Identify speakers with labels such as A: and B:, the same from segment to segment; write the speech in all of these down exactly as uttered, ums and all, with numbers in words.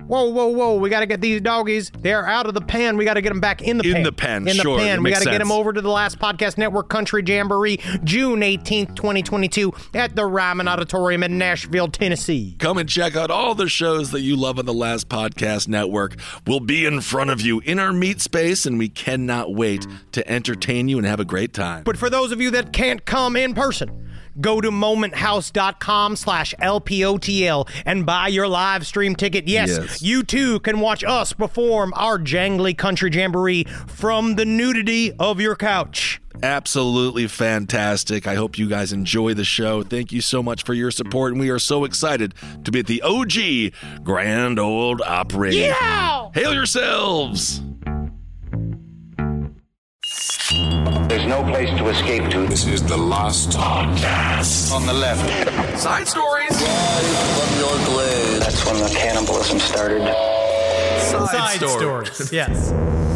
A: Whoa, whoa, whoa, we got to get these doggies. They're out of the pen. We got to get them back in the
B: in
A: pen.
B: the pen,
A: in
B: sure.
A: the pen. We got to get them
B: sense.
A: over to the Last Podcast Network Country Jamboree, June eighteenth, twenty twenty-two, at the Ryman Auditorium in Nashville, Tennessee.
B: Come and check out all the shows that you love on the Last Podcast Network. We'll be in front of you in our meet space, and we cannot wait to entertain you and have a great time.
A: But for those of you that can't come in person, go to momenthouse.com slash LPOTL and buy your live stream ticket. Yes,
B: Yes.
A: you too can watch us perform our jangly country jamboree from the nudity of your couch.
B: Absolutely fantastic. I hope you guys enjoy the show. Thank you so much for your support, and we are so excited to be at the O G Grand Ole Opry.
A: Yeah!
B: Hail yourselves!
C: There's no place to escape to.
D: This is the Last Podcast.
C: On the left.
B: Side stories.
C: That's when the cannibalism started.
B: Side,
A: Side
B: stories.
A: stories. Yes.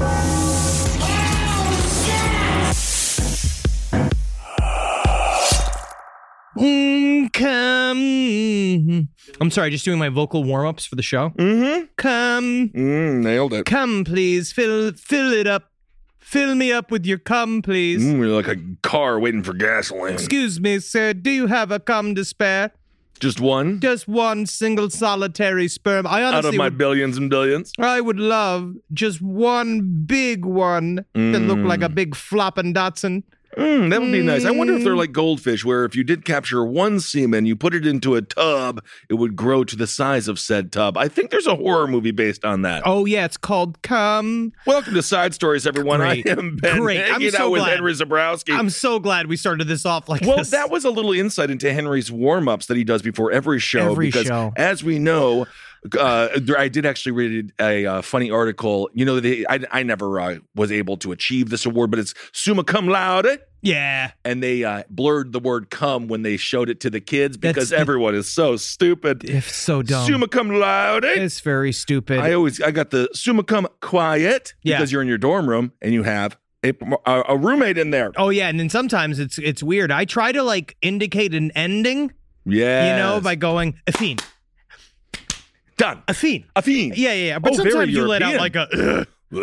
A: Mm, come. I'm sorry, just doing my vocal warm-ups for the show.
B: Mm-hmm.
A: Come.
B: Mm, nailed it.
A: Come, please. Fill fill it up. Fill me up with your cum, please.
B: Mm, you're like a car waiting for gasoline.
A: Excuse me, sir. Do you have a cum to spare?
B: Just one?
A: Just one single solitary sperm. I honestly
B: Out of my
A: would,
B: billions and billions?
A: I would love just one big one that looked like a big flopping Datsun.
B: Mm, that would be nice. I wonder if they're like goldfish, where if you did capture one semen, you put it into a tub, it would grow to the size of said tub. I think there's a horror movie based on that.
A: Oh, yeah, it's called Cum.
B: Welcome to Side Stories, everyone.
A: Great.
B: I am Ben,
A: Great. I'm
B: hanging
A: so
B: out with
A: glad.
B: Henry Zabrowski.
A: I'm so glad we started this off like
B: well,
A: this.
B: that was a little insight into Henry's warm-ups that he does before every show.
A: Every
B: because
A: show.
B: as we know, uh, there, I did actually read a uh, funny article. You know, they, I, I never uh, was able to achieve this award, but it's summa cum laude.
A: Yeah.
B: And they uh, blurred the word cum when they showed it to the kids because
A: That's-
B: everyone is so stupid.
A: It's so dumb.
B: Summa cum laude.
A: It's very stupid.
B: I always, I got the summa cum quiet
A: Yeah.
B: because you're in your dorm room and you have a, a, a roommate in there.
A: Oh, yeah, and then sometimes it's it's weird. I try to, like, indicate an ending,
B: Yeah.
A: you know, by going, Affine,
B: Done.
A: Affine.
B: Affine.
A: Yeah, yeah, yeah. But
B: Oh,
A: sometimes
B: very
A: you let out
B: European.
A: like a...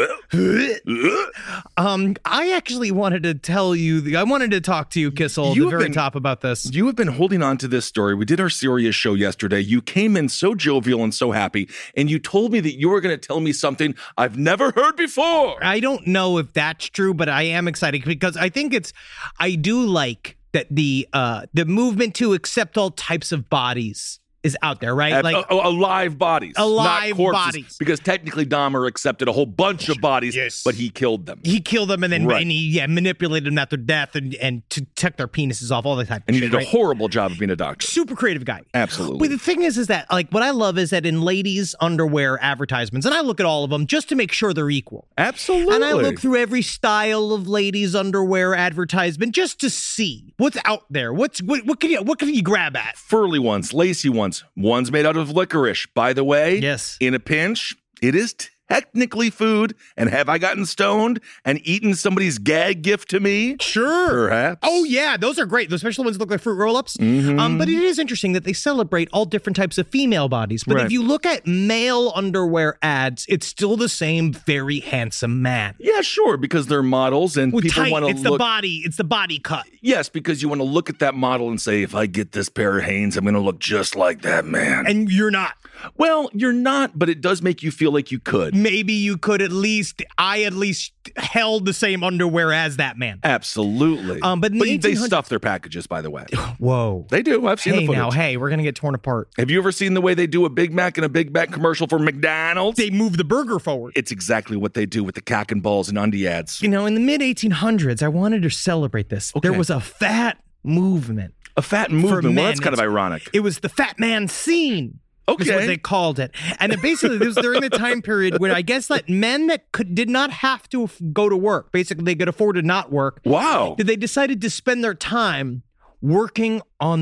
A: Um, I actually wanted to tell you, the, I wanted to talk to you, Kissel, at
B: You
A: the
B: have
A: very
B: been-
A: top about this.
B: You have been holding on to this story. We did our serious show yesterday. You came in so jovial and so happy, and you told me that you were going to tell me something I've never heard before.
A: I don't know if that's true, but I am excited because I think it's, I do like that the uh the movement to accept all types of bodies is out there, right?
B: Uh,
A: Like
B: uh, alive bodies.
A: Alive
B: not corpses,
A: bodies.
B: Because technically Dahmer accepted a whole bunch of bodies,
A: Yes.
B: but he killed them.
A: he killed them and then
B: Right.
A: and he yeah manipulated them after death and and to take their penises off, all that type of
B: And he
A: shit,
B: did
A: right?
B: a horrible job of being a doctor.
A: Super creative guy.
B: Absolutely.
A: But the thing is, is that like what I love is that in ladies' underwear advertisements, and I look at all of them just to make sure they're equal.
B: Absolutely.
A: And I look through every style of ladies' underwear advertisement just to see what's out there. What's what, what can you what can you grab at?
B: Furly ones, lacy ones, ones made out of licorice. By the way,
A: Yes.
B: in a pinch, it is technically food. And have I gotten stoned and eaten somebody's gag gift to me?
A: Sure.
B: Perhaps.
A: Oh yeah, those are great. Those special ones that look like fruit roll-ups.
B: Mhm.
A: Um, but it is interesting that they celebrate all different types of female bodies. But
B: Right.
A: if you look at male underwear ads, it's still the same very handsome man.
B: Yeah, sure, because they're models and
A: With
B: people
A: tight,
B: want to
A: it's
B: look.
A: the body. It's the body cut.
B: Yes, because you want to look at that model and say, if I get this pair of Hanes, I'm going to look just like that man.
A: And you're not.
B: Well, you're not, but it does make you feel like you could.
A: Maybe you could at least. I at least held the same underwear as that man.
B: Absolutely.
A: Um, but in the
B: they
A: eighteen hundreds
B: stuff their packages, by the way.
A: Whoa.
B: They do. I've seen
A: Hey
B: the footage.
A: now, hey, we're gonna get torn apart.
B: Have you ever seen the way they do a Big Mac and a Big Mac commercial for McDonald's?
A: They move the burger forward.
B: It's exactly what they do with the cock and balls and undie ads.
A: You know, in the mid eighteen hundreds, I wanted to celebrate this.
B: Okay.
A: There was a fat movement.
B: A fat movement. Well,
A: men.
B: that's kind of
A: It's-
B: ironic.
A: It was the fat man scene. Is
B: Okay.
A: what they called it. And it basically, this was during the time period when I guess that men that could did not have to f- go to work, basically they could afford to not work,
B: Wow.
A: that they decided to spend their time working on their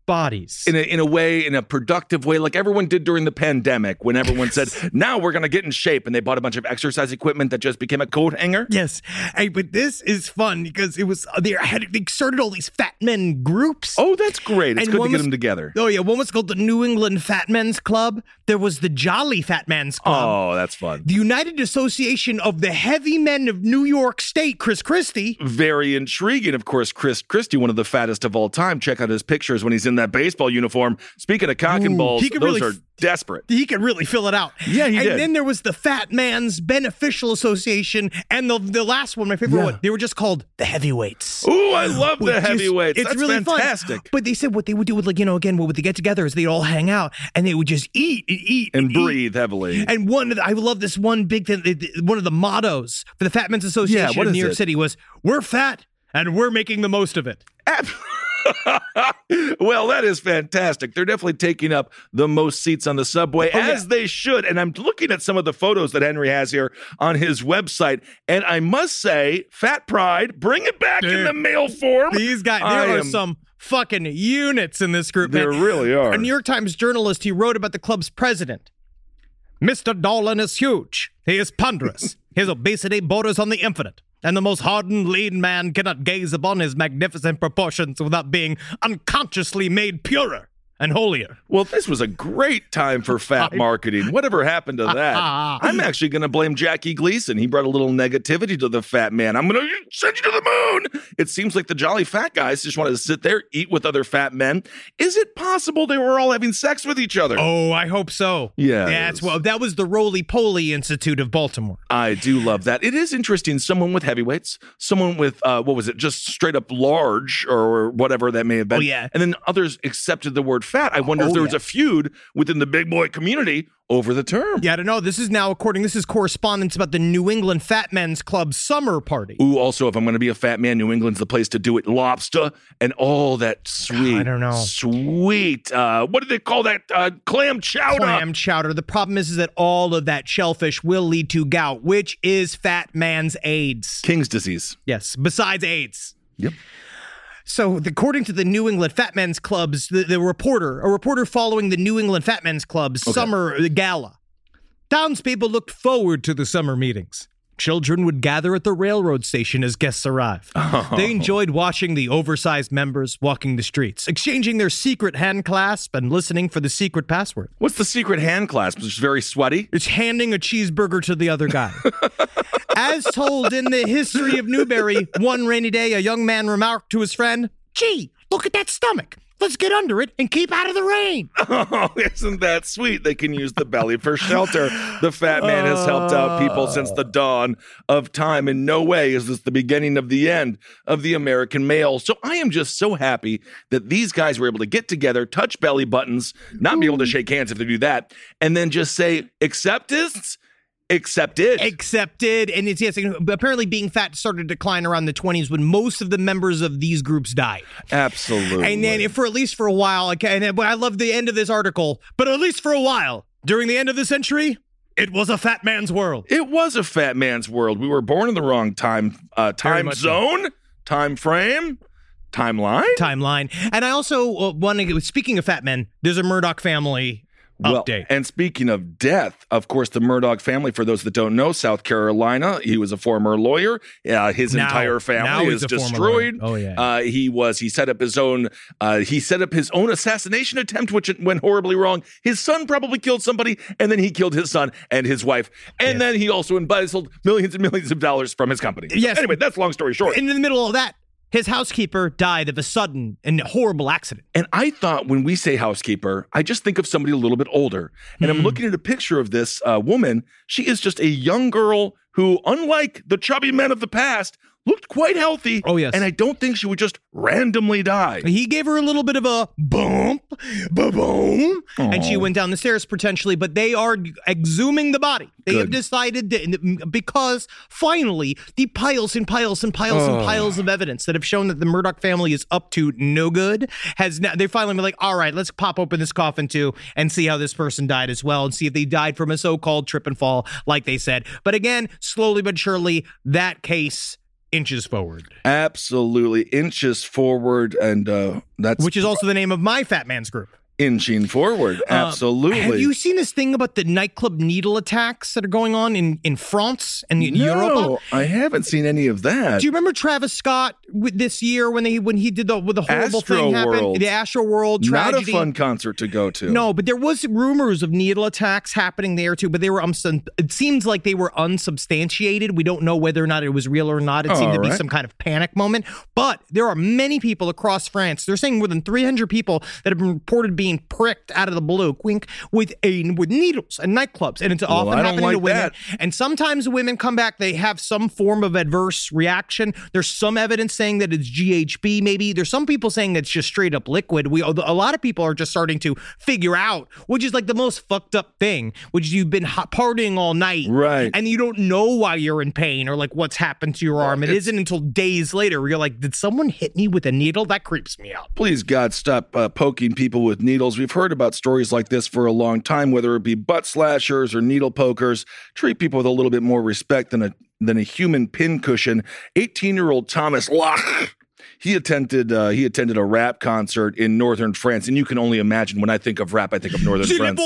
A: bodies.
B: In a, in a way, in a productive way, like everyone did during the pandemic when everyone said, now we're going to get in shape. And they bought a bunch of exercise equipment that just became a coat hanger.
A: Yes. Hey, but this is fun because it was, they had they started all these fat men groups.
B: Oh, that's great. It's
A: And
B: good to
A: one
B: get
A: was-
B: them together.
A: Oh, yeah. One was called the New England Fat Men's Club. There was the Jolly Fat Men's Club.
B: Oh, that's fun.
A: The United Association of the Heavy Men of New York State, Chris Christie.
B: Very intriguing. Of course, Chris Christie, one of the fattest of all time. Check out his pictures when he's in that baseball uniform. Speaking of cock and
A: Ooh,
B: balls,
A: he could
B: those
A: really
B: are desperate.
A: He could really fill it out.
B: Yeah, he
A: and
B: did.
A: And then there was the Fat Man's Beneficial Association. And the, the last one, my favorite
B: Yeah.
A: one, they were just called the Heavyweights.
B: Ooh, I love
A: Which
B: the
A: is-
B: heavyweights.
A: It's
B: That's
A: really
B: fantastic.
A: fun. But they said what they would do with, like, you know, again, what would they get together is they'd all hang out and they would just eat and eat
B: And
A: eat.
B: breathe heavily.
A: And one of the, I love this one big thing. One of the mottos for the Fat Men's Association
B: what
A: in
B: is
A: New York
B: it?
A: City was, "We're fat and we're making the most of it."
B: Ab- Well, that is fantastic. They're definitely taking up the most seats on the subway,
A: Oh, yeah.
B: as they should. And I'm looking at some of the photos that Henry has here on his website. And I must say, Fat Pride, bring it back in
A: Dude,
B: the male form.
A: These guys,
B: I
A: there are
B: am-
A: some fucking units in this group,
B: There
A: man.
B: really are.
A: A New York Times journalist, he wrote about the club's president. Mister Dolan is huge. He is ponderous. His obesity borders on the infinite. And the most hardened, lean man cannot gaze upon his magnificent proportions without being unconsciously made purer and holier.
B: Well, this was a great time for fat marketing. Whatever happened to that? I'm actually going to blame Jackie Gleason. He brought a little negativity to the fat man. I'm going to send you to the moon. It seems like the jolly fat guys just wanted to sit there, eat with other fat men. Is it possible they were all having sex with each other?
A: Oh, I hope so.
B: Yeah, it
A: That's
B: is.
A: well, that was the Roly-Poly Institute of Baltimore.
B: I do love that. It is interesting. Someone with heavyweights, someone with, uh, what was it, just straight up large or whatever that may have been.
A: Oh, yeah.
B: And then others accepted the word fat. I wonder
A: Oh,
B: if there
A: yeah.
B: was a feud within the big boy community over the term.
A: Yeah, I don't know. This is now, according, this is correspondence about the New England Fat Men's Club summer party.
B: Ooh, also, if I'm going to be a fat man, New England's the place to do it. Lobster and all that sweet,
A: I don't know.
B: sweet, uh, what do they call that? Uh, clam chowder.
A: Clam chowder. The problem is, is that all of that shellfish will lead to gout, which is fat man's AIDS.
B: King's disease.
A: Yes, besides AIDS.
B: Yep.
A: So, the- according to the New England Fat Men's Club's, the, the reporter, a reporter following the New England Fat Men's Club's summer gala, townspeople looked forward to the summer meetings. Children would gather at the railroad station as guests arrived. They enjoyed watching the oversized members walking the streets, exchanging their secret hand clasp and listening for the secret password.
B: What's the secret hand clasp? It's very sweaty.
A: It's handing a cheeseburger to the other guy. As told in the history of Newbury, one rainy day, a young man remarked to his friend, "Gee, look at that stomach. Let's get under it and keep out of the rain."
B: Oh, isn't that sweet? They can use the belly for shelter. The fat man has helped out people since the dawn of time. In no way is this the beginning of the end of the American male. So I am just so happy that these guys were able to get together, touch belly buttons, not be able to shake hands if they do that, and then just say, acceptance, accepted.
A: Accepted. And it's, yes, apparently being fat started to decline around the twenties when most of the members of these groups died.
B: Absolutely.
A: And then, if for at least for a while, okay, and I love the end of this article, but at least for a while, during the end of the century, it was a fat man's world.
B: It was a fat man's world. We were born in the wrong time, uh, time
A: much so.
B: zone, time frame, timeline.
A: Timeline. And I also uh, want to, speaking of fat men, there's a Murdoch family
B: Well,
A: update.
B: and speaking of death, of course, the Murdoch family, for those that don't know, South Carolina, he was a former lawyer. Uh, his
A: Now-
B: entire
A: now
B: family
A: he's
B: is
A: a former
B: destroyed.
A: lawyer. Oh, yeah.
B: Uh, he was, he set up his own, uh, he set up his own assassination attempt, which went horribly wrong. His son probably killed somebody, and then he killed his son and his wife. And
A: Yes.
B: then he also embezzled millions and millions of dollars from his company. So
A: Yes.
B: Anyway, that's long story short.
A: And in the middle of that, his housekeeper died of a sudden and horrible accident.
B: And I thought when we say housekeeper, I just think of somebody a little bit older. And
A: Hmm.
B: I'm looking at a picture of this uh, woman. She is just a young girl who, unlike the chubby men of the past, looked quite healthy.
A: Oh, yes.
B: And I don't think she would just randomly die.
A: He gave her a little bit of a bump, ba-boom, and she went down the stairs potentially, but they are exhuming the body. They have
B: Good.
A: decided that, because finally the piles and piles and piles and piles of evidence that have shown that the Murdoch family is up to no good has now, they finally been like, all right, let's pop open this coffin too and see how this person died as well and see if they died from a so-called trip and fall like they said. But again, slowly but surely, that case Inches Forward.
B: Absolutely. Inches Forward. And uh, that's...
A: Which is also the name of my Fat Man's group.
B: Inching Forward. Absolutely.
A: Uh, have you seen this thing about the nightclub needle attacks that are going on in, in France and in
B: no,
A: Europe?
B: No, I haven't seen any of that.
A: Do you remember Travis Scott with this year when they when he did the with the horrible
B: Astro
A: thing happened?
B: World.
A: The Astro World tragedy.
B: Not a fun concert to go to.
A: No, but there was rumors of needle attacks happening there too, but they were um, it seems like they were unsubstantiated. We don't know whether or not it was real or not. It seemed
B: All
A: to be
B: right.
A: some kind of panic moment. But there are many people across France. They're saying more than three hundred people that have been reported being pricked out of the blue, wink, with a with needles and nightclubs, and it's
B: Well,
A: often
B: I don't
A: happening
B: like
A: to women.
B: that.
A: And sometimes women come back, they have some form of adverse reaction. There's some evidence saying that it's G H B, maybe. There's some people saying that it's just straight up liquid. We a lot of people are just starting to figure out, which is like the most fucked up thing, which is you've been hot partying all night,
B: Right.
A: and you don't know why you're in pain or like what's happened to your arm. It isn't until days later where you're like, did someone hit me with a needle? That creeps me out.
B: Please, God, stop uh, poking people with needles. We've heard about stories like this for a long time, whether it be butt slashers or needle pokers. Treat people with a little bit more respect than a than a human pincushion. eighteen-year-old Thomas Lach, he attended uh, he attended a rap concert in northern France, and you can only imagine when I think of rap, I think of northern France.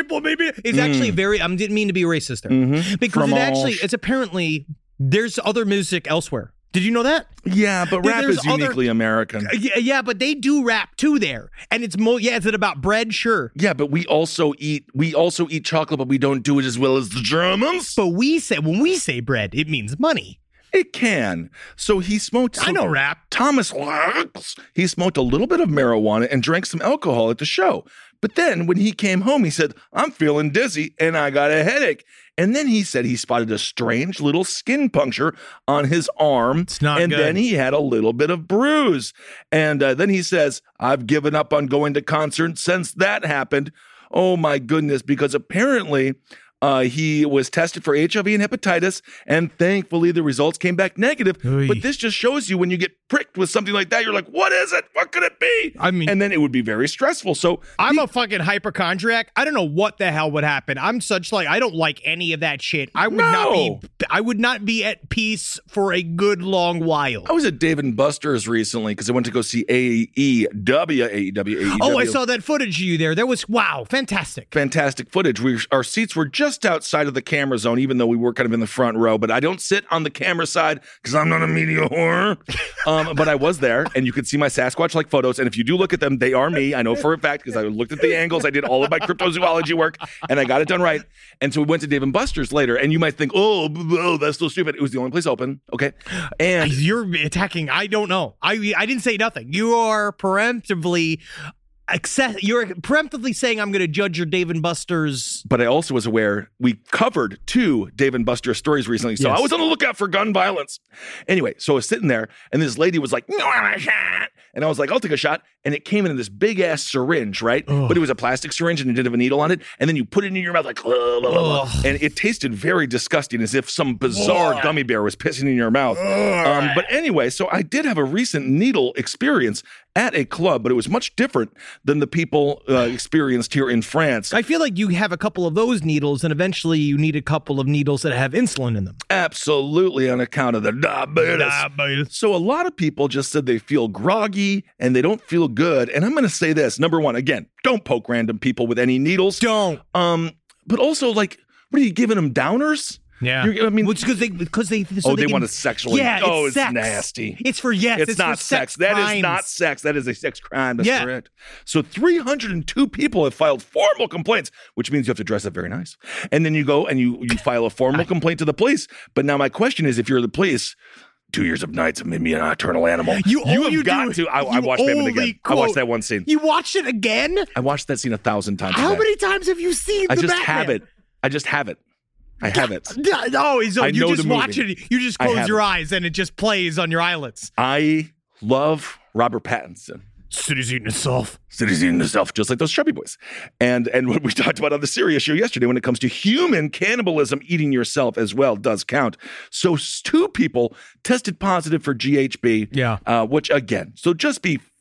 A: It's actually very. I didn't mean to be racist there,
B: Mm-hmm.
A: because it
B: Fromage.
A: actually it's apparently there's other music elsewhere. Did you know that?
B: Yeah, but
A: There-
B: rap
A: there's
B: is uniquely
A: other-
B: American.
A: Yeah, yeah, but they do rap too there, and it's mo. Yeah, is it about bread? Sure,
B: Yeah, but we also eat we also eat chocolate, but we don't do it as well as the Germans.
A: but we say when we say bread, it means money.
B: It can. So he smoked.
A: I know rap.
B: Thomas Lach, he smoked a little bit of marijuana and drank some alcohol at the show. But then when he came home, he said, I'm feeling dizzy and I got a headache. And then he said he spotted a strange little skin puncture on his arm.
A: It's not
B: and
A: good.
B: then he had a little bit of bruise. And uh, then he says, I've given up on going to concerts since that happened. Oh, my goodness, because apparently uh, he was tested for H I V and hepatitis, and thankfully the results came back negative.
A: Oy.
B: But this just shows you when you get pricked with something like that, you're like, what is it? What could it be?
A: I mean-
B: and then it would be very stressful. So
A: I'm a fucking hypochondriac. I don't know what the hell would happen. I'm such like I don't like any of that shit. I would not
B: No.
A: be. I would not be at peace for a good long while.
B: I was at Dave and Buster's recently because I went to go see A E W, A E W, A E W.
A: Oh, I saw that footage of you there. That was wow, fantastic.
B: Fantastic footage. We, our seats were just outside of the camera zone, even though we were kind of in the front row. But I don't sit on the camera side because I'm not a media whore. Um, but I was there, and you could see my Sasquatch-like photos. And if you do look at them, they are me. I know for a fact because I looked at the angles. I did all of my cryptozoology work, and I got it done right. And so we went to Dave and Buster's later, and you might think, oh, oh, that's so stupid. It was the only place open. Okay. And
A: You're attacking. I don't know. I I didn't say nothing. You are preemptively. Access, you're preemptively saying I'm going to judge your Dave and Buster's.
B: but I also was aware we covered two Dave and Buster stories recently. So
A: Yes.
B: I was on the lookout for gun violence. Anyway, so I was sitting there and this lady was like, "You want a shot?" And I was like, I'll take a shot. And it came in this big ass syringe, right?
A: Ugh.
B: But it was a plastic syringe and it didn't have a needle on it. And then you put it in your mouth like, blah, blah, blah, blah.
A: Ugh.
B: And it tasted very disgusting, as if some bizarre
A: Ugh.
B: gummy bear was pissing in your mouth. Um, but anyway, so I did have a recent needle experience at a club, but it was much different than the people uh, experienced here in France.
A: I feel like you have a couple of those needles, and eventually you need a couple of needles that have insulin in them.
B: Absolutely, on account of the diabetes. So a lot of people just said they feel groggy and they don't feel good. And I'm going to say this. Number one, again, don't poke random people with any needles.
A: Don't.
B: Um, but also, like, what are you giving them, downers?
A: Yeah.
B: You're- I mean,
A: well, it's because they because they so
B: oh, they,
A: can-
B: want to sexually.
A: Yeah,
B: oh,
A: it's
B: it's
A: sex.
B: nasty.
A: It's for yes.
B: It's,
A: It's,
B: not
A: for
B: sex.
A: sex.
B: That is
A: crimes.
B: not sex. That is a sex crime. That's
A: Yeah.
B: correct. So three hundred two people have filed formal complaints, which means you have to dress up very nice. And then you go and you you file a formal complaint to the police. But now my question is, if you're the police, two years of nights have made me an nocturnal animal.
A: You, all
B: have
A: you
B: got
A: do,
B: to. I, I
A: you
B: watched Mammon
A: only
B: again. I watched
A: quote-
B: that one scene.
A: You watched it again?
B: I watched that scene a thousand times.
A: How
B: today.
A: many times have you seen
B: I
A: the
B: just
A: Batman?
B: have it. I just have it. I have it.
A: No, so
B: I
A: you
B: know
A: just
B: the movie.
A: watch it. You just
B: I
A: close
B: have
A: your
B: it.
A: eyes and it just plays on your eyelids.
B: I love Robert Pattinson.
A: City's eating itself.
B: City's eating itself, just like those chubby boys. And and what we talked about on the Serious show yesterday, when it comes to human cannibalism, eating yourself as well does count. So s- two people tested positive for G H B.
A: Yeah.
B: Uh, which again, so just be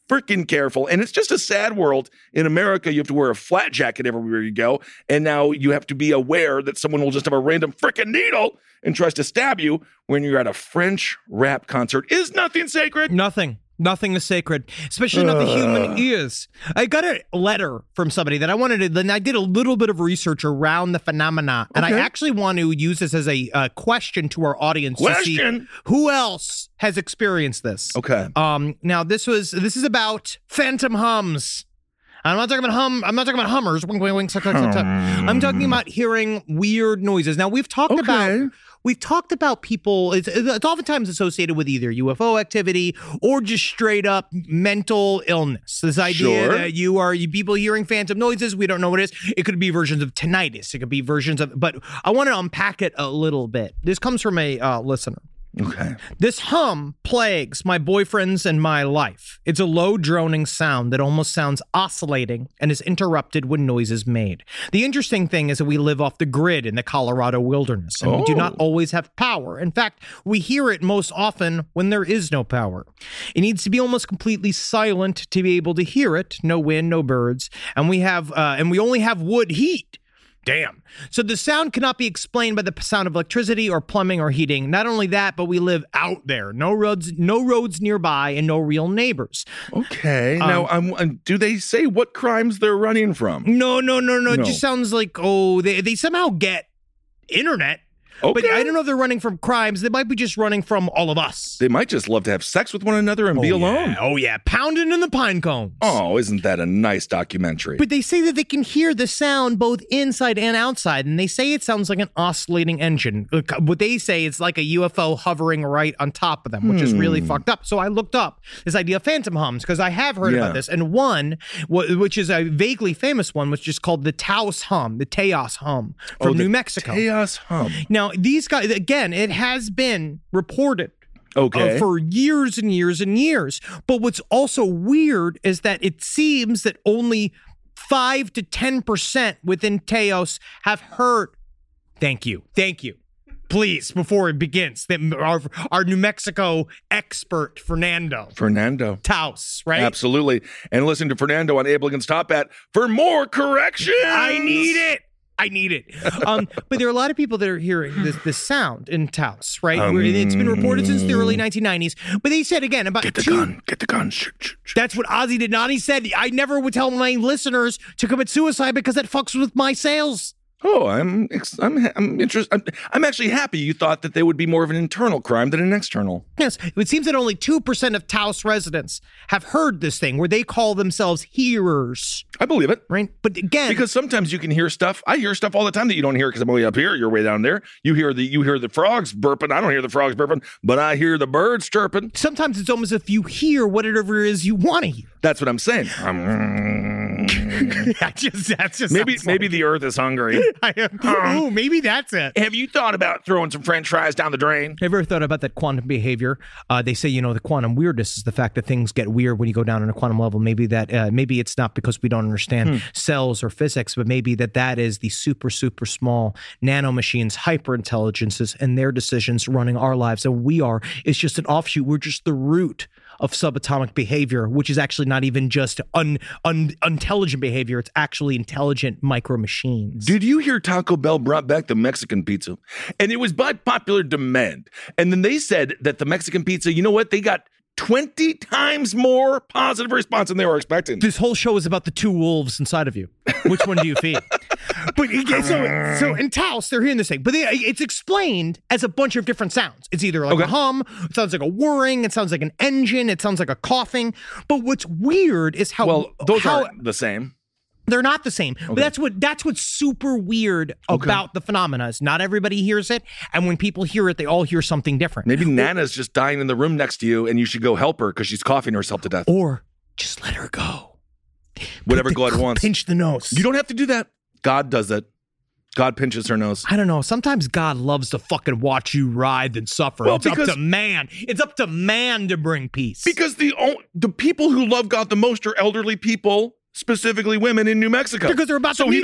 B: freaking careful. And it's just a sad world. In America, you have to wear a flat jacket everywhere you go. And now you have to be aware that someone will just have a random freaking needle and tries to stab you when you're at a French rap concert. Is nothing sacred?
A: Nothing. Nothing is sacred, especially not the human ears. I got a letter from somebody that I wanted to, then I did a little bit of research around the phenomena, and
B: Okay.
A: I actually want to use this as a uh, question to our audience to see
B: Question?
A: who else has experienced this.
B: Okay.
A: Um. Now this was this is about phantom hums. I'm not talking about hum. I'm not talking about hummers. Wing, wing, wing, suck, suck, suck, suck. I'm talking about hearing weird noises. Now we've talked
B: Okay.
A: about we've talked about people. It's, it's oftentimes associated with either U F O activity or just straight up mental illness. This idea
B: Sure.
A: that you are you, people hearing phantom noises. We don't know what it is. It could be versions of tinnitus. It could be versions of. But I want to unpack it a little bit. This comes from a uh, listener.
B: Okay.
A: This hum plagues my boyfriends and my life. It's a low droning sound that almost sounds oscillating and is interrupted when noise is made. The interesting thing is that we live off the grid in the Colorado wilderness, and we do not
B: Oh.
A: always have power. In fact, we hear it most often when there is no power. It needs to be almost completely silent to be able to hear it. No wind, no birds, and we have uh, and we only have wood heat. Damn. So the sound cannot be explained by the sound of electricity or plumbing or heating. Not only that, but we live out there. No roads, no roads nearby, and no real neighbors.
B: Okay. now, um, um, do they say what crimes they're running from?
A: No, no, no, no. It
B: No.
A: just sounds like, oh, they, they somehow get internet. But
B: Okay.
A: I don't know if they're running from crimes. They might be just running from all of us.
B: They might just love to have sex with one another and be
A: Oh,
B: alone.
A: yeah. Oh, yeah. Pounding in the pine cones.
B: Oh, isn't that a nice documentary?
A: But they say that they can hear the sound both inside and outside, and they say it sounds like an oscillating engine. Look, what they say is like a U F O hovering right on top of them, which is really
B: Hmm.
A: fucked up. So I looked up this idea of phantom hums because I have heard
B: Yeah.
A: about this, and one, wh- which is a vaguely famous one, which is called the Taos hum, the Teos hum from
B: Oh, the
A: New Mexico.
B: Chaos hum.
A: Now, these guys, again, it has been reported
B: Okay.
A: uh, for years and years and years. But what's also weird is that it seems that only five to ten percent within Teos have heard. Thank you. Thank you. Please, before it begins, that our, our New Mexico expert, Fernando
B: Fernando.
A: Taos, right?
B: Absolutely. And listen to Fernando on Abel Against Top Hat for more corrections.
A: I need it. I need it. Um, but there are a lot of people that are hearing this, this sound in Taos, right? Where it's been reported since the early nineteen nineties. But they said, again, about
B: Get the
A: two...
B: gun. Get the gun. Shoot, shoot, shoot.
A: That's what Ozzy did not. He said, I never would tell my listeners to commit suicide because that fucks with my sales.
B: Oh, I'm ex- I'm I'm interested. I'm, I'm actually happy you thought that they would be more of an internal crime than an external.
A: Yes, it seems that only two percent of Taos residents have heard this thing where they call themselves hearers,
B: I believe it.
A: right? But again,
B: Because sometimes you can hear stuff. I hear stuff all the time that you don't hear because I'm way up here. You're way down there. You hear the you hear the frogs burping. I don't hear the frogs burping, but I hear the birds chirping.
A: sometimes it's almost if you hear whatever it is you want to hear.
B: That's what I'm saying. Um,
A: That just, that's just
B: maybe
A: sounds
B: maybe
A: like-
B: the Earth is hungry.
A: I am, oh, maybe that's it.
B: Have you thought about throwing some French fries down the drain?
A: Ever thought about that quantum behavior? Uh, they say, you know, the quantum weirdness is the fact that things get weird when you go down on a quantum level. Maybe that, uh, maybe it's not because we don't understand cells or physics, but maybe that that is the super, super small nanomachines, hyper intelligences, and their decisions running our lives. And we are, it's just an offshoot. We're just the root of subatomic behavior, which is actually not even just un, un, intelligent behavior. It's actually intelligent micro machines.
B: Did you hear Taco Bell brought back the Mexican pizza? And it was by popular demand. And then they said that the Mexican pizza, you know what? They got twenty times more positive response than they were expecting.
A: This whole show is about the two wolves inside of you. Which one do you feed? But again, so, so in Taos, they're hearing this thing, but they, it's explained as a bunch of different sounds. It's either like
B: Okay.
A: a hum, it sounds like a whirring, it sounds like an engine, it sounds like a coughing. But what's weird is how
B: Well, those
A: how,
B: aren't the same.
A: they're not the same. But that's what that's what's super weird about the phenomena is not everybody hears it, and when people hear it, they all hear something different.
B: Maybe Nana's just dying in the room next to you and you should go help her because she's coughing herself to death.
A: Or just let her go.
B: Whatever
A: Put the-
B: God wants.
A: Pinch the nose.
B: You don't have to do that. God does it. God pinches her nose.
A: I don't know. Sometimes God loves to fucking watch you writhe and suffer.
B: Well,
A: it's
B: because-
A: up to man. It's up to man to bring peace.
B: Because the o- the people who love God the most are elderly people, specifically women in New Mexico.
A: Because they're about to
B: so he
A: meet him.
B: doesn't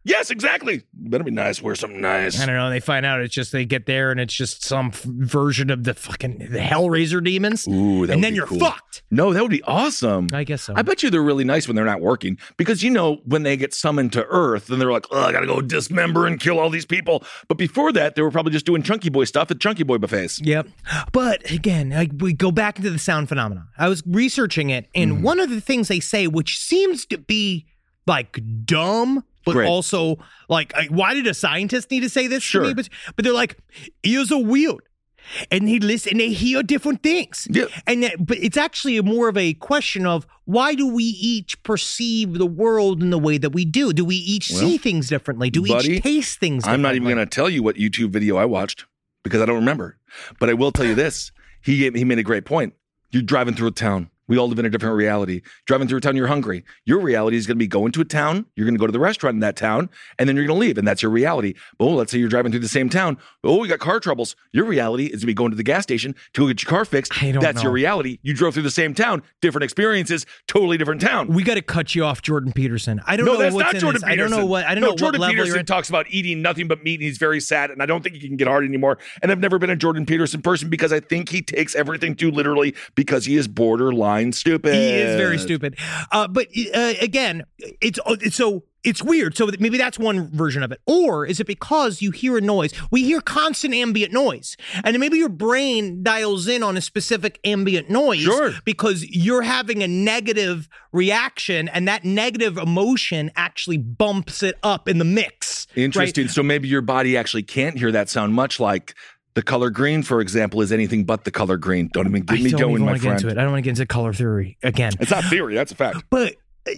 B: Yes, exactly. Better be nice. Wear something nice.
A: I don't know. They find out it's just they get there and it's just some f- version of the fucking the Hellraiser demons.
B: Ooh, that
A: and
B: would
A: then
B: be
A: you're
B: cool.
A: fucked.
B: No, that would be awesome.
A: I guess so.
B: I bet you they're really nice when they're not working because, you know, when they get summoned to Earth, then they're like, oh, I got to go dismember and kill all these people. But before that, they were probably just doing Chunky Boy stuff at Chunky Boy buffets.
A: Yep. But again, I, we go back into the sound phenomena. I was researching it, and mm. one of the things they say, which seems to be like dumb, but
B: Great.
A: also like, why did a scientist need to say this
B: sure.
A: to me? But, but they're like, ears are weird. And they listen, and they hear different things.
B: Yeah.
A: And that, but it's actually more of a question of why do we each perceive the world in the way that we do? Do we each well, see things differently? Do we
B: buddy,
A: each taste things differently?
B: I'm not even going to tell you what YouTube video I watched because I don't remember. But I will tell you this. He gave, he made a great point. You're driving through a town. We all live in a different reality. Driving through a town, you're hungry. Your reality is going to be going to a town. You're going to go to the restaurant in that town, and then you're going to leave, and that's your reality. But oh, let's say you're driving through the same town. Oh, we got car troubles. Your reality is going to be going to the gas station to go get your car fixed.
A: I don't
B: that's
A: know.
B: your reality. You drove through the same town, different experiences, totally different town.
A: We got to cut you off, Jordan Peterson. I don't
B: no,
A: know
B: that's
A: what's
B: not
A: in
B: Jordan
A: this.
B: Peterson.
A: I don't know what. I don't
B: no,
A: know
B: Jordan
A: what level
B: Peterson
A: you're in.
B: talks about eating nothing but meat, and he's very sad. And I don't think he can get hard anymore. And I've never been a Jordan Peterson person because I think he takes everything too literally because he is borderline stupid.
A: He is very stupid. Uh, but uh, again, it's, it's so it's weird. So maybe that's one version of it. Or is it because you hear a noise? We hear constant ambient noise, and maybe your brain dials in on a specific ambient noise
B: sure.
A: because you're having a negative reaction, and that negative emotion actually bumps it up in the mix.
B: Interesting.
A: Right?
B: So maybe your body actually can't hear that sound, much like the color green, for example, is anything but the color green. Don't even get
A: I
B: me
A: don't
B: going,
A: even
B: my
A: want to
B: friend.
A: get into it. I don't want to get into color theory again.
B: It's not theory. That's a fact.
A: But,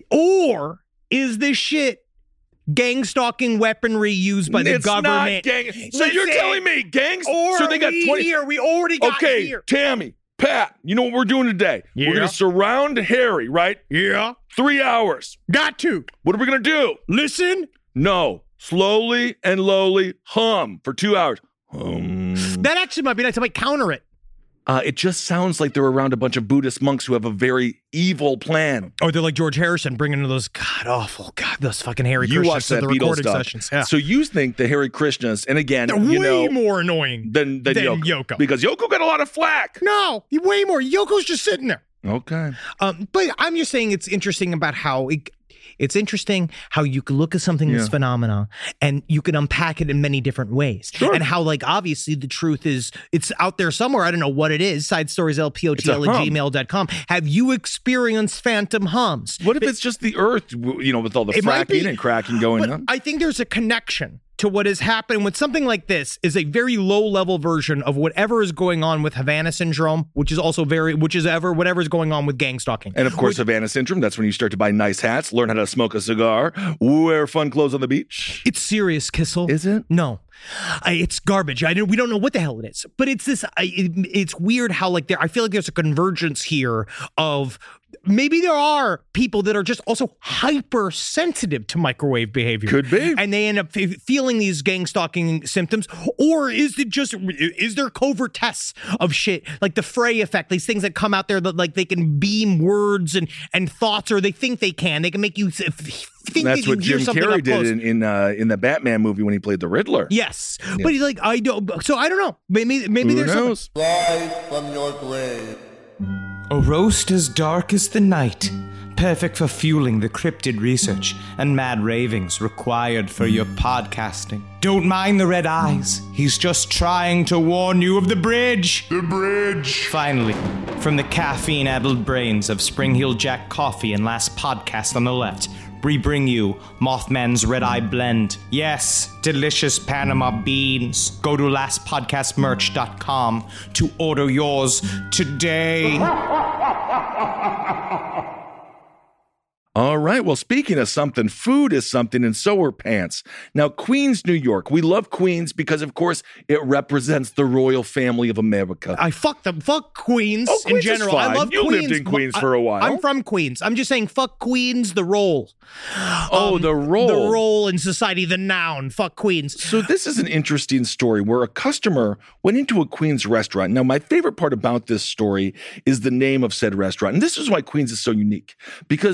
A: or is this shit gang stalking weaponry used by the
B: it's
A: government?
B: Not gang. So you're telling me gangs?
A: Or
B: so they got
A: we
B: twenty.
A: Here, we already got
B: okay,
A: here.
B: Tammy, Pat, you know what we're doing today?
A: Yeah.
B: We're going to surround Harry, right?
A: Yeah.
B: Three hours.
A: Got to.
B: What are we going to do?
A: Listen.
B: No. Slowly and lowly hum for two hours. Hum.
A: That actually might be nice. I might counter it.
B: Uh, it just sounds like they're around a bunch of Buddhist monks who have a very evil plan.
A: Or they're like George Harrison, bringing in those god awful, god those fucking Hare
B: you
A: Krishnas
B: watch
A: to
B: that
A: the
B: Beatles
A: recording
B: stuff.
A: sessions. Yeah.
B: So you think the Hare Krishnas, and again,
A: they're
B: you
A: way
B: know,
A: more annoying
B: than, than,
A: than
B: Yoko.
A: Yoko.
B: Because Yoko got a lot of flack.
A: No, way more. Yoko's just sitting there.
B: Okay.
A: Um, but I'm just saying it's interesting about how it, it's interesting how you can look at something
B: Yeah.
A: that's phenomena and you can unpack it in many different ways.
B: Sure.
A: And how, like, obviously the truth is it's out there somewhere. I don't know what it is. Side stories L P O T L
B: It's a
A: at
B: hum.
A: gmail dot com. Have you experienced phantom hums?
B: What if it's just the earth, you know, with all the
A: It might
B: fracking
A: be,
B: and cracking going
A: but
B: on?
A: I think there's a connection to what has happened with something like this is a very low level version of whatever is going on with Havana syndrome, which is also very, which is ever, whatever is going on with gang stalking.
B: And of course,
A: Which-
B: Havana syndrome, that's when you start to buy nice hats, learn how to smoke a cigar, wear fun clothes on the beach.
A: It's serious, Kissel.
B: Is it?
A: No. I, it's garbage. I don't, we don't know what the hell it is, but it's this. I, it, it's weird how like there. I feel like there's a convergence here of maybe there are people that are just also hypersensitive to microwave behavior.
B: Could be.
A: And they end up f- feeling these gang stalking symptoms, or is it just is there covert tests of shit like the Frey effect? These things that come out there that like they can beam words and and thoughts, or they think they can. They can make you. Th- Think
B: That's
A: that you
B: what
A: hear
B: Jim
A: something
B: Carrey
A: up close.
B: did in in, uh, in the Batman movie when he played the Riddler.
A: Yes, but he's like, I don't. So I don't know. Maybe, maybe
B: Who
A: there's
B: knows?
E: Rise from your grave.
F: A roast as dark as the night, perfect for fueling the cryptid research and mad ravings required for your podcasting. Don't mind the red eyes, he's just trying to warn you of the bridge.
D: The bridge.
F: Finally, from the caffeine-addled brains of Spring Hill Jack Coffee and Last Podcast on the Left, we bring you Mothman's Red Eye Blend. Yes, delicious Panama beans. Go to last podcast merch dot com to order yours today.
B: All right. Well, speaking of something, food is something, and so are pants. Now, Queens, New York. We love Queens because, of course, it represents the royal family of America.
A: I fuck them. Fuck Queens,
B: Oh, Queens
A: in
B: is
A: general. I
B: fine.
A: love
B: You
A: Queens.
B: lived in Queens
A: I-
B: for a while.
A: I'm from Queens. I'm just saying, fuck Queens, the role.
B: oh, the role.
A: The role in society, the noun. Fuck Queens.
B: So this is an interesting story where a customer went into a Queens restaurant. Now, my favorite part about this story is the name of said restaurant. And this is why Queens is so unique. Because every time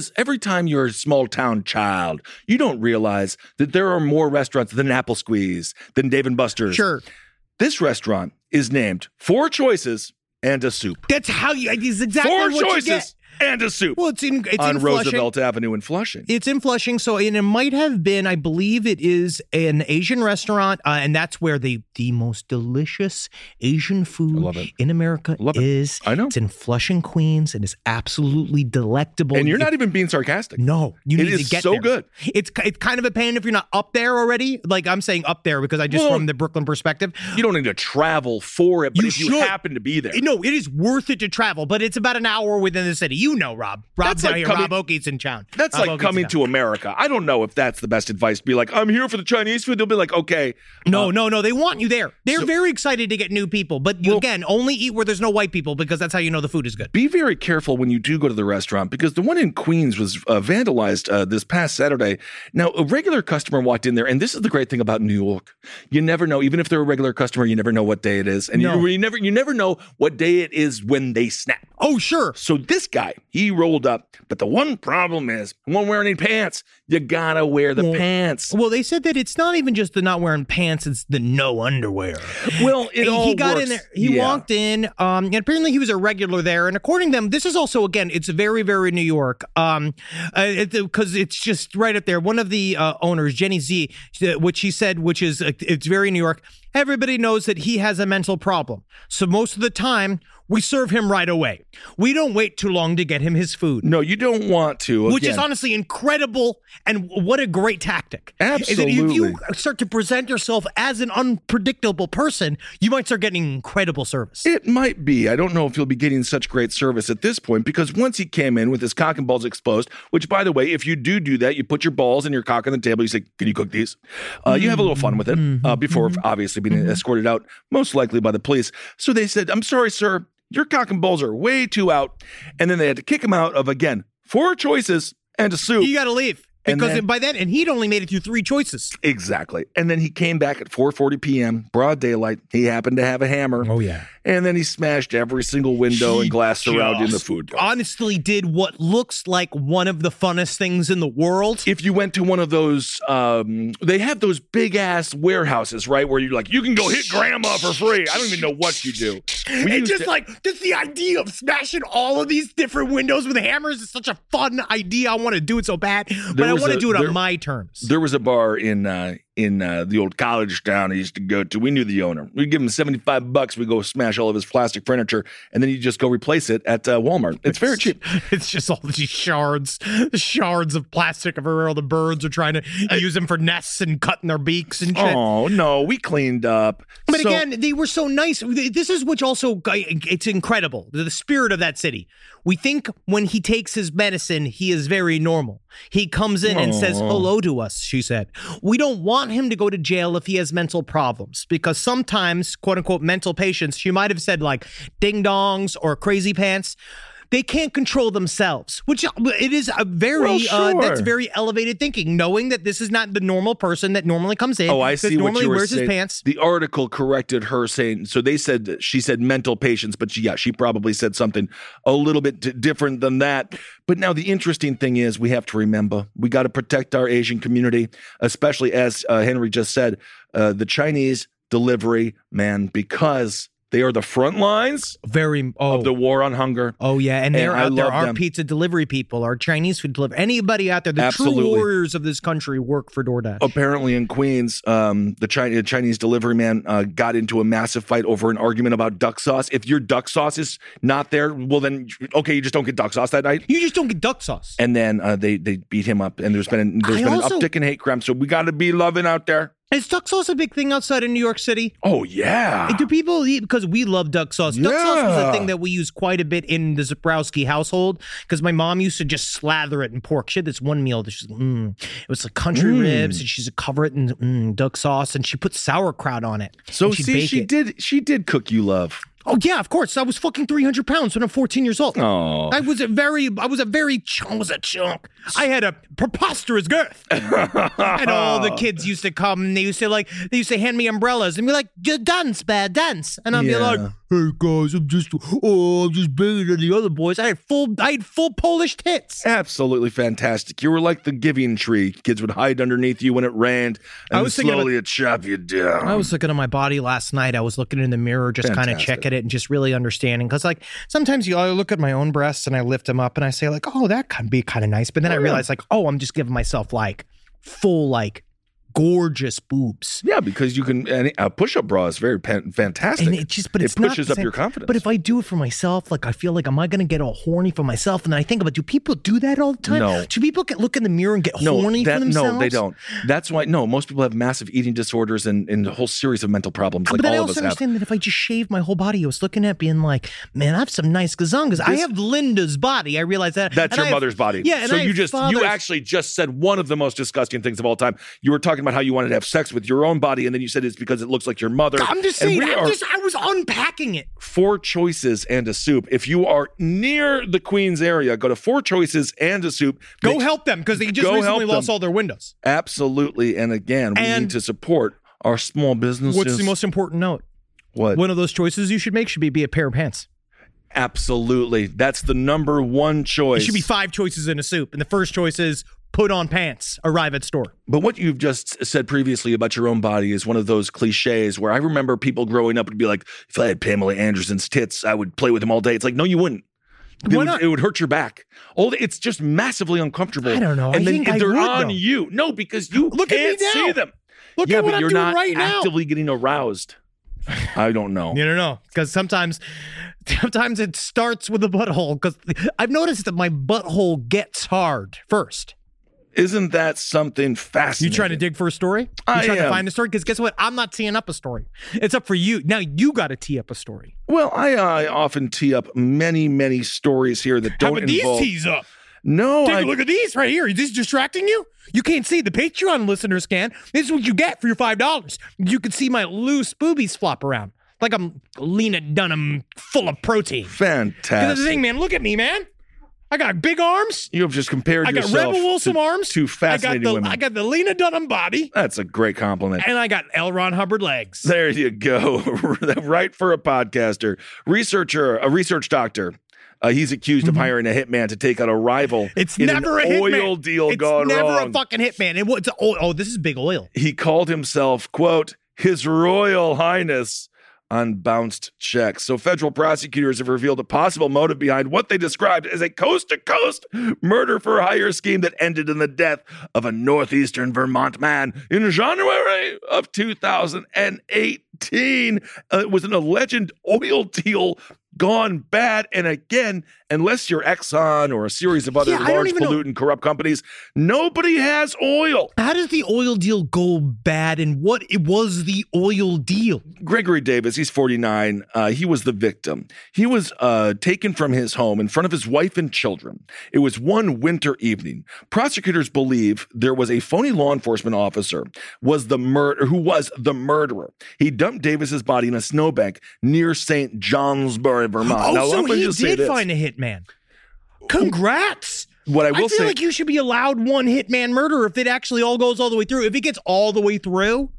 B: time you're a small town child, you don't realize that there are more restaurants than Apple Squeeze, than Dave and Buster's.
A: Sure.
B: This restaurant is named Four Choices and a Soup.
A: That's how you, it's exactly
B: Four
A: what
B: choices
A: you get.
B: and a soup.
A: Well, it's in it's
B: on
A: in Flushing.
B: Roosevelt Avenue in Flushing.
A: It's in Flushing, so and it might have been. I believe it is an Asian restaurant, uh, and that's where the the most delicious Asian food
B: love it.
A: in America
B: Love it.
A: is.
B: I know.
A: It's in Flushing, Queens, and it's absolutely delectable.
B: And you're
A: It-
B: not even being sarcastic.
A: No, you
B: It
A: need
B: is
A: to get
B: so
A: there.
B: good.
A: It's it's kind of a pain if you're not up there already. Like I'm saying up there because I just
B: Well,
A: from the Brooklyn perspective.
B: You don't need to travel for it, but
A: You
B: if you
A: should.
B: happen to be there.
A: No, it is worth it to travel, but it's about an hour within the city. You know, Rob. Rob's
B: That's
A: out
B: like
A: here.
B: coming-
A: Rob Oakey's in town.
B: That's
A: Rob
B: like
A: Oakey's
B: coming
A: in
B: to
A: town.
B: America. I don't know if that's the best advice to be like, I'm here for the Chinese food. They'll be like, okay.
A: No,
B: uh,
A: no, no. They want you there. They're
B: so-
A: very excited to get new people, but you,
B: Well-
A: again, only eat where there's no white people because that's how you know the food is good.
B: Be very careful when you do go to the restaurant because the one in Queens was uh, vandalized uh, this past Saturday. Now, a regular customer walked in there, and this is the great thing about New York. You never know, even if they're a regular customer, you never know what day it is. And
A: No.
B: you, you never you never know what day it is when they snap.
A: Oh, sure.
B: So this guy, he rolled up, but the one problem is, he won't wear any pants. You gotta wear the
A: Well-
B: pants.
A: Well, they said that it's not even just the not wearing pants; it's the no underwear.
B: Well, it
A: he
B: all
A: got
B: works.
A: in there. He
B: Yeah.
A: walked in, um, and apparently he was a regular there. And according to them, this is also again, it's very, very New York, um, because it, it's just right up there. One of the uh, owners, Jenny Z, which she said, which is uh, it's very New York. Everybody knows that he has a mental problem, so most of the time we serve him right away. We don't wait too long to get him his food.
B: No, you don't want to.
A: Which is
B: Again,
A: honestly incredible, and what a great tactic. Is that if
B: Absolutely.
A: you start to present yourself as an unpredictable person, you might start getting incredible service.
B: It might be. I don't know if you'll be getting such great service at this point because once he came in with his cock and balls exposed, which, by the way, if you do do that, you put your balls and your cock on the table. You say, "Can you cook these?" Uh, you have a little fun with it uh, before obviously being escorted out, most likely by the police. So they said, "I'm sorry, sir. Your cock and balls are way too out." And then they had to kick him out of, again, four choices and a soup.
A: You got to leave.
B: And
A: Because
B: then-
A: by then, and he'd only made it through three choices.
B: Exactly. And then he came back at four forty p.m., broad daylight. He happened to have a hammer.
A: Oh, yeah.
B: And then he smashed every single window and glass surrounding the
A: Just
B: food court.
A: honestly did what looks like one of the funnest things in the world.
B: If you went to one of those, um, they have those big ass warehouses, right? Where you're like, you can go hit grandma for free. I don't even know what you do. We
A: And
B: used
A: just
B: to-
A: like, just the idea of smashing all of these different windows with hammers is such a fun idea. I want to do it so bad, but
B: There
A: I
B: was
A: want to
B: a-
A: do it
B: there-
A: on my terms.
B: There was a bar in uh, in uh, the old college town I used to go to. We knew the owner. We'd give him seventy-five bucks. We'd go smash all of his plastic furniture, and then you just go replace it at uh, Walmart. It's very cheap.
A: It's just all these shards, shards of plastic everywhere. All the birds are trying to use them for nests and cutting their beaks and shit.
B: Oh, no, we cleaned up.
A: But
B: So-
A: again, they were so nice. This is which also, it's incredible. The spirit of that city. We think when he takes his medicine, he is very normal. He comes in and says hello to us, she said. We don't want him to go to jail if he has mental problems because sometimes, quote unquote, mental patients, she might have said like ding dongs or crazy pants. They can't control themselves, which it is a very,
B: Well,
A: uh,
B: sure.
A: that's very elevated thinking, knowing that this is not the normal person that normally comes in.
B: Oh, I
A: that
B: see what
A: normally
B: you were
A: wears
B: saying.
A: his pants.
B: The article corrected her saying, so they said, that she said mental patients, but she, yeah, she probably said something a little bit d- different than that. But now the interesting thing is we have to remember, we got to protect our Asian community, especially as uh, Henry just said, uh, the Chinese delivery man, because they are the front lines
A: Very, oh.
B: of the war on hunger.
A: Oh yeah, and they're
B: And I
A: out there.
B: love
A: Our
B: them.
A: pizza delivery people, our Chinese food delivery, anybody out there, the
B: Absolutely.
A: true warriors of this country work for DoorDash.
B: Apparently in Queens, um, the Chinese, Chinese delivery man uh, got into a massive fight over an argument about duck sauce. If your duck sauce is not there, well then, okay, you just don't get duck sauce that night.
A: You just don't get duck sauce.
B: And then uh, they they beat him up, and there's been an, there's
A: I
B: been
A: also-
B: an uptick in hate crime. So we got to be loving out there.
A: Is duck sauce a big thing outside of New York City?
B: Oh yeah,
A: Do people eat because we love duck sauce? Duck sauce was a
B: Yeah.
A: thing that we used quite a bit in the Zabrowski household because my mom used to just slather it in pork. She had this one meal that she's mm, it was like country
B: Mm.
A: ribs, and she's to cover it in mm, duck sauce, and she put sauerkraut on it.
B: So
A: and she'd
B: see,
A: bake
B: she
A: it.
B: did she did cook you love.
A: Oh yeah, of course. I was fucking three hundred pounds when I'm fourteen years old.
B: Oh,
A: I was a very, I was a very, ch- I was a chunk. I had a preposterous girth. And all the kids used to come and they used to like, they used to hand me umbrellas and be like, "Good dance, bad dance." And I'd be
B: Yeah.
A: like, hey guys, I'm just, oh, I'm just bigger than the other boys. I had full, I had full Polish tits.
B: Absolutely fantastic. You were like the giving tree. Kids would hide underneath you when it rained, and
A: I was thinking
B: slowly
A: about-
B: it'd chop you down.
A: I was looking at my body last night. I was looking in the mirror, just kind of
B: Fantastic.
A: checking it and just really understanding. Because like sometimes you I look at my own breasts and I lift them up and I say like, oh, that can be kind of nice. But then I realize like, oh, I'm just giving myself like full like gorgeous boobs.
B: Yeah, because you can. And a push-up bra is very pan- fantastic.
A: And it just, but
B: it
A: it's not
B: pushes
A: the
B: up
A: same.
B: your confidence.
A: But if I do it for myself, like I feel like, am I going to get all horny for myself? And then I think about, do people do that all the time?
B: No.
A: Do people get look in the mirror and get
B: no,
A: horny
B: that,
A: for themselves?
B: no, they don't. That's why. No, most people have massive eating disorders and, and a whole series of mental problems, like
A: but then
B: all
A: I
B: of us
A: also
B: have.
A: understand that if I just shave my whole body, I was looking at being like, man, I have some nice gazongas. I
B: This-
A: have Linda's body. I realize that.
B: That's
A: And
B: your
A: I have-
B: mother's body.
A: Yeah, and
B: so
A: I
B: you
A: have
B: just you
A: father's-
B: actually just said one of the most disgusting things of all time. You were talking about how you wanted to have sex with your own body, and then you said it's because it looks like your mother.
A: I'm just
B: And
A: saying.
B: we
A: I'm
B: are
A: just, I was unpacking it.
B: Four Choices and a Soup. If you are near the Queens area, go to Four Choices and a Soup.
A: Go
B: Make-
A: help them because they just
B: Go
A: recently
B: help
A: lost
B: them.
A: all their windows.
B: Absolutely. And again, we
A: And-
B: need to support our small businesses.
A: What's the most important note?
B: What?
A: One of those choices you should make should be, be a pair of pants.
B: Absolutely. That's the number one choice.
A: It should be five choices in a soup. And the first choice is put on pants, arrive at store.
B: But what you've just said previously about your own body is one of those cliches where I remember people growing up would be like, if I had Pamela Anderson's tits, I would play with them all day. It's like, no, you wouldn't. It
A: Why
B: would,
A: not?
B: it would hurt your back. All the, it's just massively uncomfortable.
A: I don't know.
B: And
A: I
B: then
A: think I
B: they're
A: would,
B: on
A: though.
B: you. No, because you
A: Look at me
B: can't see
A: now.
B: them.
A: Look
B: yeah,
A: at what
B: but
A: I'm
B: you're
A: doing
B: not
A: right now.
B: actively getting aroused. I don't know.
A: You don't know. Because sometimes, sometimes it starts with the butthole. Because I've noticed that my butthole gets hard first.
B: Isn't that something fascinating?
A: You trying to dig for a story? You
B: I
A: trying to
B: am.
A: find a story? Because guess what? I'm not teeing up a story. It's up for you. Now you got to tee up a story.
B: Well, I, I often tee up many, many stories here that
A: How
B: don't
A: about
B: involve.
A: these tees up?
B: No,
A: Take
B: I,
A: a look at these right here. Is this distracting you? You can't see. The Patreon listeners can. This is what you get for your five dollars. You can see my loose boobies flop around like I'm Lena Dunham full of protein. That's
B: fantastic.
A: the thing, man. Look at me, man. I got big arms.
B: You have just compared
A: I got
B: yourself
A: Rebel Wilson
B: to
A: arms.
B: two fascinating
A: I got the,
B: women.
A: I got the Lena Dunham body.
B: That's a great compliment.
A: And I got L. Ron Hubbard legs.
B: There you go. Right for a podcaster. Researcher, a research doctor. Uh, he's accused of hiring a hitman to take out a rival.
A: Mm-hmm. It's
B: in
A: never
B: an
A: a
B: oil
A: hitman.
B: deal
A: it's
B: gone
A: never
B: wrong.
A: a fucking hitman. It, it's a, oh, oh, this is big oil.
B: He called himself, quote, His Royal Highness on bounced checks. So federal prosecutors have revealed a possible motive behind what they described as a coast-to-coast murder for hire scheme that ended in the death of a northeastern Vermont man in January of two thousand eighteen. Uh, it was an alleged oil deal gone bad. And again, unless you're Exxon or a series of other
A: Yeah, I don't
B: large
A: even know.
B: pollutant corrupt companies, nobody has oil.
A: How does the oil deal go bad, and what it was the oil deal?
B: Gregory Davis, he's forty-nine. Uh, he was the victim. He was uh, taken from his home in front of his wife and children. It was one winter evening. Prosecutors believe there was a phony law enforcement officer was the mur- who was the murderer. He dumped Davis's body in a snowbank near Saint Johnsbury, Vermont.
A: Oh,
B: Now,
A: so
B: let me
A: he
B: just say
A: did
B: this.
A: find a hitman. Congrats.
B: What I
A: I
B: will
A: feel
B: say,
A: like you should be allowed one hitman murder if it actually all goes all the way through. If it gets all the way through,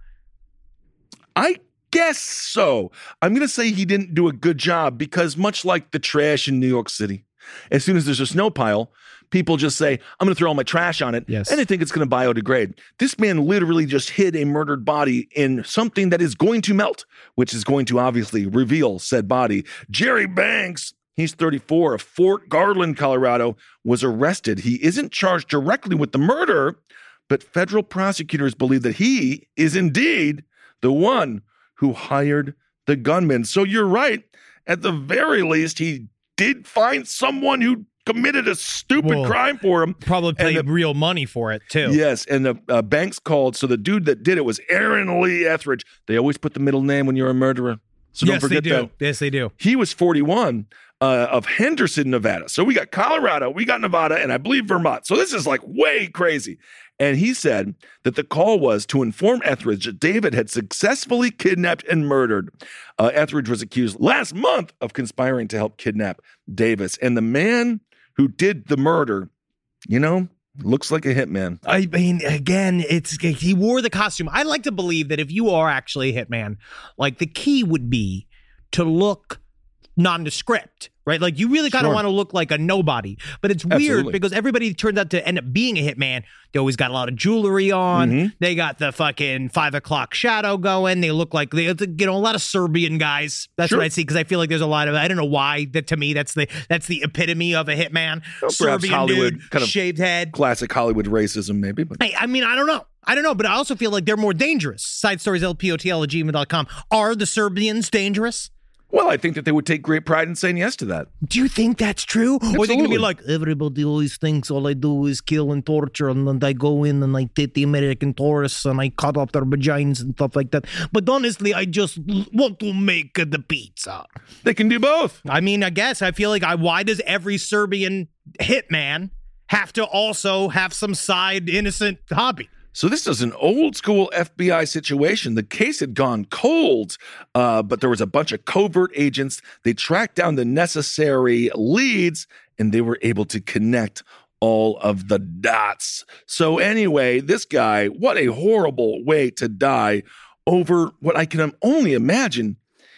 B: I guess so. I'm going to say he didn't do a good job because much like the trash in New York City, as soon as there's a snow pile, people just say, I'm going to throw all my trash on it.
A: Yes.
B: And they think it's going to biodegrade. This man literally just hid a murdered body in something that is going to melt, which is going to obviously reveal said body. Jerry Banks, he's thirty-four, of Fort Garland, Colorado, was arrested. He isn't charged directly with the murder, but federal prosecutors believe that he is indeed the one who hired the gunman. So you're right. At the very least, he did find someone who committed a stupid
A: Well,
B: crime for him.
A: probably paid
B: the-
A: real money for it too.
B: Yes, and the uh, Banks called. So the dude that did it was Aaron Lee Etheridge. They always put the middle name when you're a murderer. So
A: yes,
B: don't forget
A: they do.
B: that.
A: Yes, they do.
B: He was forty-one uh, of Henderson, Nevada. So we got Colorado, we got Nevada, and I believe Vermont. So this is like way crazy. And he said that the call was to inform Etheridge that David had successfully kidnapped and murdered. Uh, Etheridge was accused last month of conspiring to help kidnap Davis. And the man who did the murder, you know, looks like a hitman.
A: I mean, again, it's he wore the costume. I like to believe that if you are actually a hitman, like the key would be to look nondescript, right? Like you really kind of
B: Sure.
A: want to look like a nobody, but it's weird
B: Absolutely.
A: because everybody turns out to end up being a hitman. They always got a lot of jewelry on.
B: Mm-hmm.
A: They got the fucking five o'clock shadow going. They look like they, you know, a lot of Serbian guys. That's
B: Sure.
A: what I see because I feel like there's a lot of. I don't know why. That to me, that's the that's the epitome of a hitman.
B: Well, perhaps
A: Serbian
B: Hollywood
A: dude,
B: kind of-
A: shaved head.
B: Classic Hollywood racism, maybe. But
A: Hey, I mean, I don't know. I don't know, but I also feel like they're more dangerous. Side stories, L P O T L at gmail dot com. Are the Serbians dangerous?
B: well, I think that they would take great pride in saying yes to that.
A: Do you think that's true? Or are they going to
B: Absolutely.
A: be like, everybody always thinks all I do is kill and torture, and then I go in and I take the American tourists and I cut off their vaginas and stuff like that. But honestly, I just l- want to make uh, the pizza.
B: They can do both.
A: I mean, I guess I feel like I, why does every Serbian hitman have to also have some side innocent hobby?
B: So this is an old school F B I situation. The case had gone cold, uh, but there was a bunch of covert agents. They tracked down the necessary leads, and they were able to connect all of the dots. So anyway, this guy, what a horrible way to die over what I can only imagine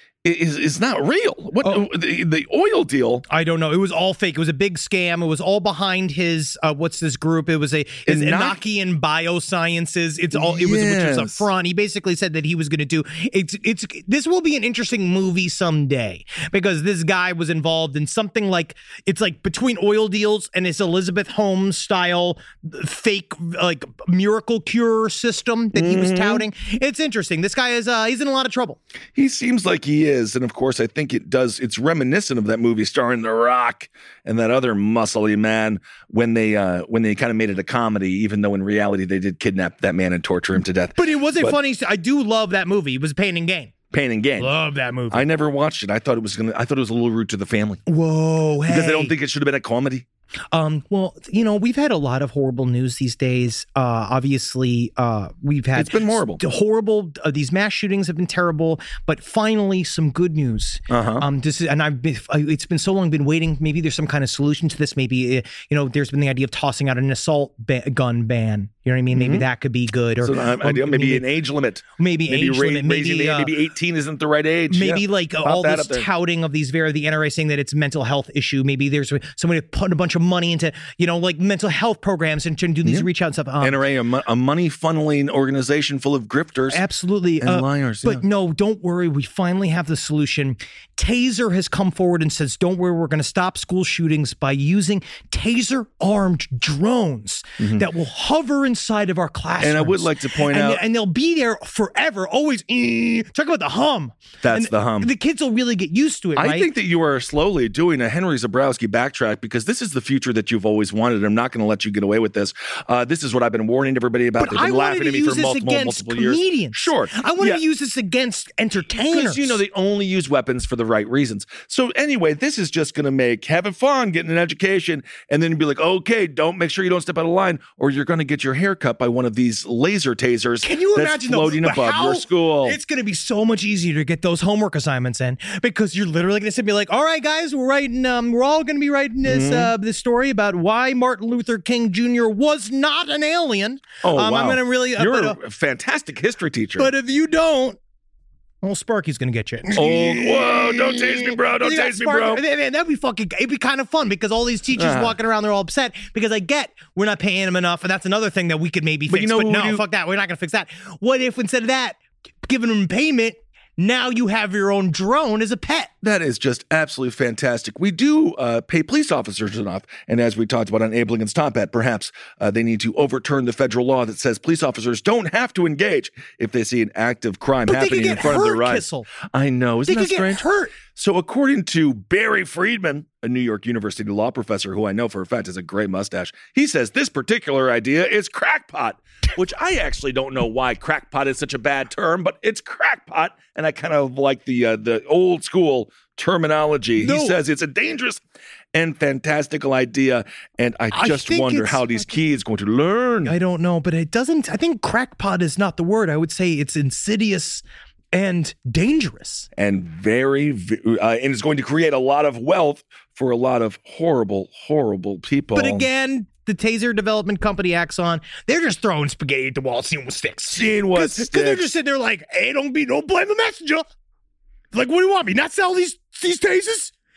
B: is is not real. What
A: Oh.
B: the, the oil deal?
A: I don't know. It was all fake. It was a big scam. It was all behind his uh, what's this group? It was a his
B: Enoch-
A: Enochian Biosciences. It's all it was, which was a
B: Yes.
A: front. He basically said that he was going to do. It's it's this will be an interesting movie someday because this guy was involved in something like it's like between oil deals and his Elizabeth Holmes style fake like miracle cure system that he was touting. It's interesting. This guy is uh, he's in a lot of trouble.
B: He seems like he is, and of course, I think it does. It's reminiscent of that movie starring The Rock and that other muscly man when they uh, when they kind of made it a comedy, even though in reality they did kidnap that man and torture him to death.
A: But it was a
B: But-
A: funny. I do love that movie. It was Pain and Gain.
B: Pain and Gain.
A: Love that movie.
B: I never watched it. I thought it was gonna. I thought it was a little rude to the family
A: Whoa, hey.
B: because I don't think it should have been a comedy.
A: Um, well, you know, we've had a lot of horrible news these days. Uh, obviously, uh, we've had
B: It's been horrible.
A: s- horrible. Uh, these mass shootings have been terrible, but finally, some good news.
B: Uh-huh.
A: Um, this is, and I've been. It's been so long. Been waiting. Maybe there's some kind of solution to this. Maybe uh, you know, there's been the idea of tossing out an assault ba- gun ban. You know what I mean? Maybe that could be good. Or,
B: So uh,
A: or
B: idea, maybe an age limit.
A: maybe
B: Maybe
A: age
B: ra-
A: limit.
B: raising
A: Maybe
B: the,
A: uh,
B: maybe eighteen isn't the right age.
A: Maybe
B: Yeah.
A: like uh,
B: Pop
A: all
B: that
A: this
B: up there.
A: touting of these very the N R A saying that it's a mental health issue. Maybe there's somebody putting a bunch of money into you know like mental health programs and trying to do these reach out and stuff. Um,
B: N R A, a, mo- a money funneling organization full of grifters.
A: Absolutely.
B: And liars,
A: But
B: yeah.
A: no, don't worry. We finally have the solution. Taser has come forward and says, don't worry, we're going to stop school shootings by using taser armed drones that will hover inside of our classrooms.
B: And I would like to point
A: and,
B: out-
A: and they'll be there forever, always. eh. Talk about the hum.
B: That's
A: And
B: the hum.
A: The kids will really get used to it,
B: I
A: right?
B: think that you are slowly doing a Henry Zabrowski backtrack because this is the future that you've always wanted. I'm not going to let you get away with this. Uh, this is what I've been warning everybody about.
A: But
B: They've
A: I
B: been
A: wanted
B: laughing
A: to
B: at me
A: use
B: for
A: this
B: multiple,
A: against
B: multiple years.
A: comedians.
B: Sure.
A: I wanted
B: Yeah.
A: to use this against entertainers.
B: Because, you know, they only use weapons for the right reasons. So anyway, this is just going to make having fun, getting an education, and then be like, okay, don't make sure you don't step out of line or you're going to get your hair cut by one of these laser tasers
A: Can you
B: that's
A: imagine though,
B: floating
A: but
B: above
A: how
B: your school.
A: It's going to be so much easier to get those homework assignments in because you're literally going to sit and be like, "All right, guys, we're writing. Um, we're all going to be writing this
B: Mm-hmm.
A: uh, this story about why Martin Luther King Junior was not an alien."
B: oh,
A: um,
B: wow.
A: I'm going to really. Uh,
B: You're
A: but, uh,
B: a fantastic history teacher.
A: but if you don't, well, Sparky's going to get you.
B: Old, whoa, don't taste me, bro. Don't
A: You got
B: taste me,
A: Sparky-
B: bro.
A: Man, man, that'd be fucking. It'd be kind of fun because all these teachers
B: Uh-huh.
A: walking around, they're all upset because I get we're not paying them enough, and that's another thing that we could maybe
B: But
A: fix.
B: you know
A: but
B: what
A: no,
B: we do?
A: fuck that. We're not going to fix that. What if instead of that, giving them payment, now you have your own drone as a pet?
B: That is just absolutely fantastic. We do uh, pay police officers enough. And as we talked about on Abe Lincoln's Top Hat, perhaps uh, they need to overturn the federal law that says police officers don't have to engage if they see an act of crime
A: But they could
B: happening in
A: get
B: front of their
A: hurt,
B: eyes.
A: Kissel.
B: I know. Isn't
A: They
B: that
A: could
B: strange?
A: get hurt.
B: So according to Barry Friedman, a New York University law professor who I know for a fact has a great mustache, he says this particular idea is crackpot, which I actually don't know why crackpot is such a bad term, but it's crackpot, and I kind of like the uh, the old school terminology.
A: No.
B: He says it's a dangerous and fantastical idea, and I
A: I
B: just
A: think
B: wonder
A: it's
B: how these
A: fucking-
B: kids going to learn.
A: I don't know, but it doesn't. I think crackpot is not the word. I would say it's insidious and dangerous.
B: and very, v- uh, and it's going to create a lot of wealth for a lot of horrible, horrible people.
A: But again, the Taser Development Company, Axon, they're just throwing spaghetti at the wall, seeing what sticks.
B: Seeing what
A: Because they're
B: sticks.
A: just sitting there like, hey, don't be, don't blame the messenger. Like, what do you want me? Not sell these these tasers?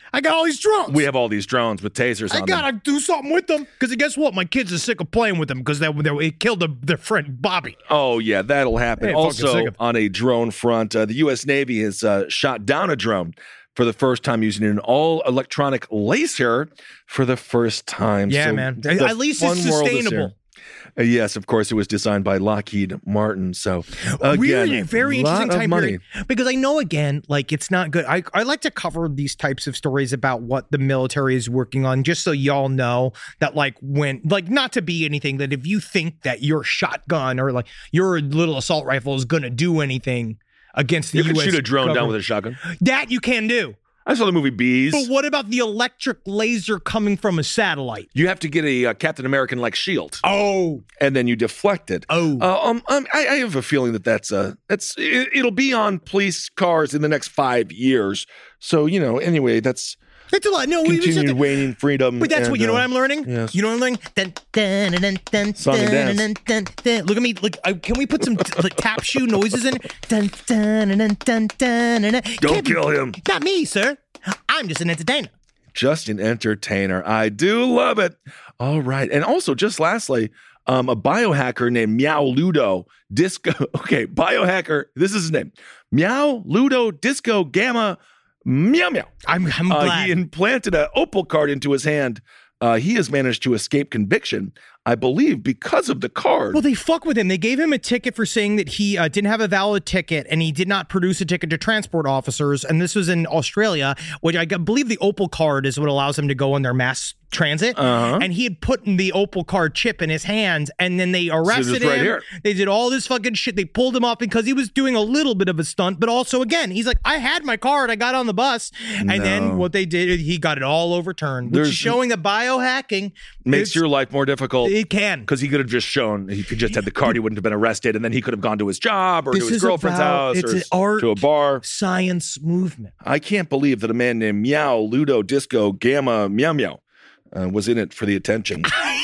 A: I got all these drones.
B: We have all these drones with tasers
A: I
B: on
A: gotta
B: them.
A: do something with them. Because guess what? My kids are sick of playing with them because they, they it killed their, their friend Bobby.
B: Oh, yeah, that'll happen.
A: Hey, fucking
B: also,
A: sick of-
B: on a drone front, uh, the U S Navy has uh, shot down a drone for the first time using an all-electronic laser for the first time.
A: Yeah,
B: So
A: man.
B: the
A: At least
B: fun
A: it's
B: world is
A: sustainable.
B: here. Uh, yes, of course, it was designed by Lockheed Martin. So, again,
A: We're in a very
B: lot
A: interesting
B: of
A: time
B: money.
A: period because I know, again, like it's not good. I, I like to cover these types of stories about what the military is working on, just so y'all know that, like, when, like, not to be anything, that if you think that your shotgun or like your little assault rifle is going to do anything against the
B: You
A: U S
B: could shoot a drone down
A: government,
B: with a shotgun.
A: that you can do.
B: I saw the movie Bees.
A: But what about the electric laser coming from a satellite?
B: You have to get a uh, Captain American-like shield,
A: Oh,
B: and then you deflect it.
A: Oh.
B: uh, um, um, I, I have a feeling that that's uh, that's it, it'll be on police cars in the next five years. So you know, anyway, that's
A: it's a lot. No, we just have
B: continued
A: to-
B: waning freedom.
A: But that's
B: and,
A: what you know
B: uh,
A: what I'm learning.
B: yes.
A: You know what I'm learning. Dun, dun, dun, dun, dun,
B: Song and
A: dun,
B: dance.
A: dun, dun, dun. Look at me. Look. Uh, can we put some t- like, tap shoe noises in? Dun, dun, dun, dun, dun, dun, dun.
B: Don't
A: Can't be-
B: kill him.
A: Not me, sir. I'm just an entertainer.
B: Just an entertainer. I do love it. All right. And also, just lastly, um, a biohacker named Meow Ludo Disco. Okay, biohacker. This is his name. Meow Ludo Disco Gamma Meow Meow.
A: I'm. I'm
B: Uh,
A: glad.
B: he implanted an opal card into his hand. Uh, he has managed to escape conviction, I believe, because of the card.
A: Well, they fuck with him. They gave him a ticket for saying that he uh, didn't have a valid ticket and he did not produce a ticket to transport officers. And this was in Australia, which I g- believe the Opal card is what allows him to go on their mass transit.
B: Uh-huh.
A: And he had put the Opal card chip in his hands, and then they arrested
B: right
A: him.
B: here.
A: They did all this fucking shit. They pulled him off because he was doing a little bit of a stunt, but also, again, he's like, I had my card. I got on the bus. And
B: No.
A: then what they did, he got it all overturned, which
B: There's-
A: is showing that biohacking
B: Makes
A: it's-
B: your life more difficult.
A: It can.
B: Because he could have just shown, he could just had the card, he wouldn't have been arrested, and then he could have gone to his job or
A: This
B: to his
A: is
B: girlfriend's
A: about-
B: house
A: it's
B: or
A: an art-
B: to a bar.
A: Science movement.
B: I can't believe that a man named Meow Ludo Disco Gamma Meow Meow uh, was in it for the attention.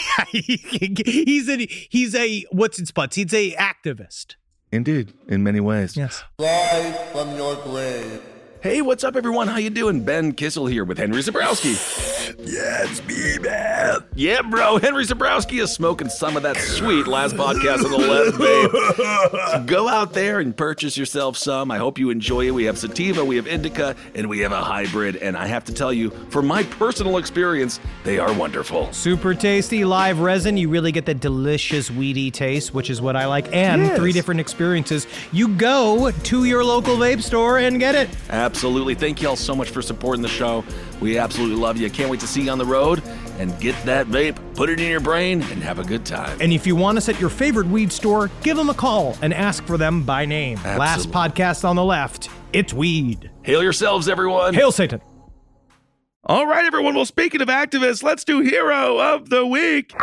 A: he's a he's a what's its butts? He's a activist.
B: Indeed, in many ways.
A: Yes.
E: Rise from your grave.
B: Hey, what's up, everyone? How you doing? Ben Kissel here with Henry Zabrowski. Yeah, it's me, man. Yeah, bro. Henry Zabrowski is smoking some of that sweet last podcast on the left, babe. So go out there and purchase yourself some. I hope you enjoy it. We have sativa, we have indica, and we have a hybrid. And I have to tell you, from my personal experience, they are wonderful.
A: Super tasty live resin. You really get the delicious weedy taste, which is what I like, and
B: Yes.
A: three different experiences. You go to your local vape store and get it.
B: Absolutely. Thank you all so much for supporting the show. We absolutely love you. Can't wait to see you on the road. And get that vape, put it in your brain, and have a good time.
A: And if you want us at your favorite weed store, give them a call and ask for them by name. Last
B: Absolutely.
A: podcast on the left, it's weed.
B: Hail yourselves, everyone.
A: Hail Satan.
B: All right, everyone. Well, speaking of activists, let's do Hero of the Week.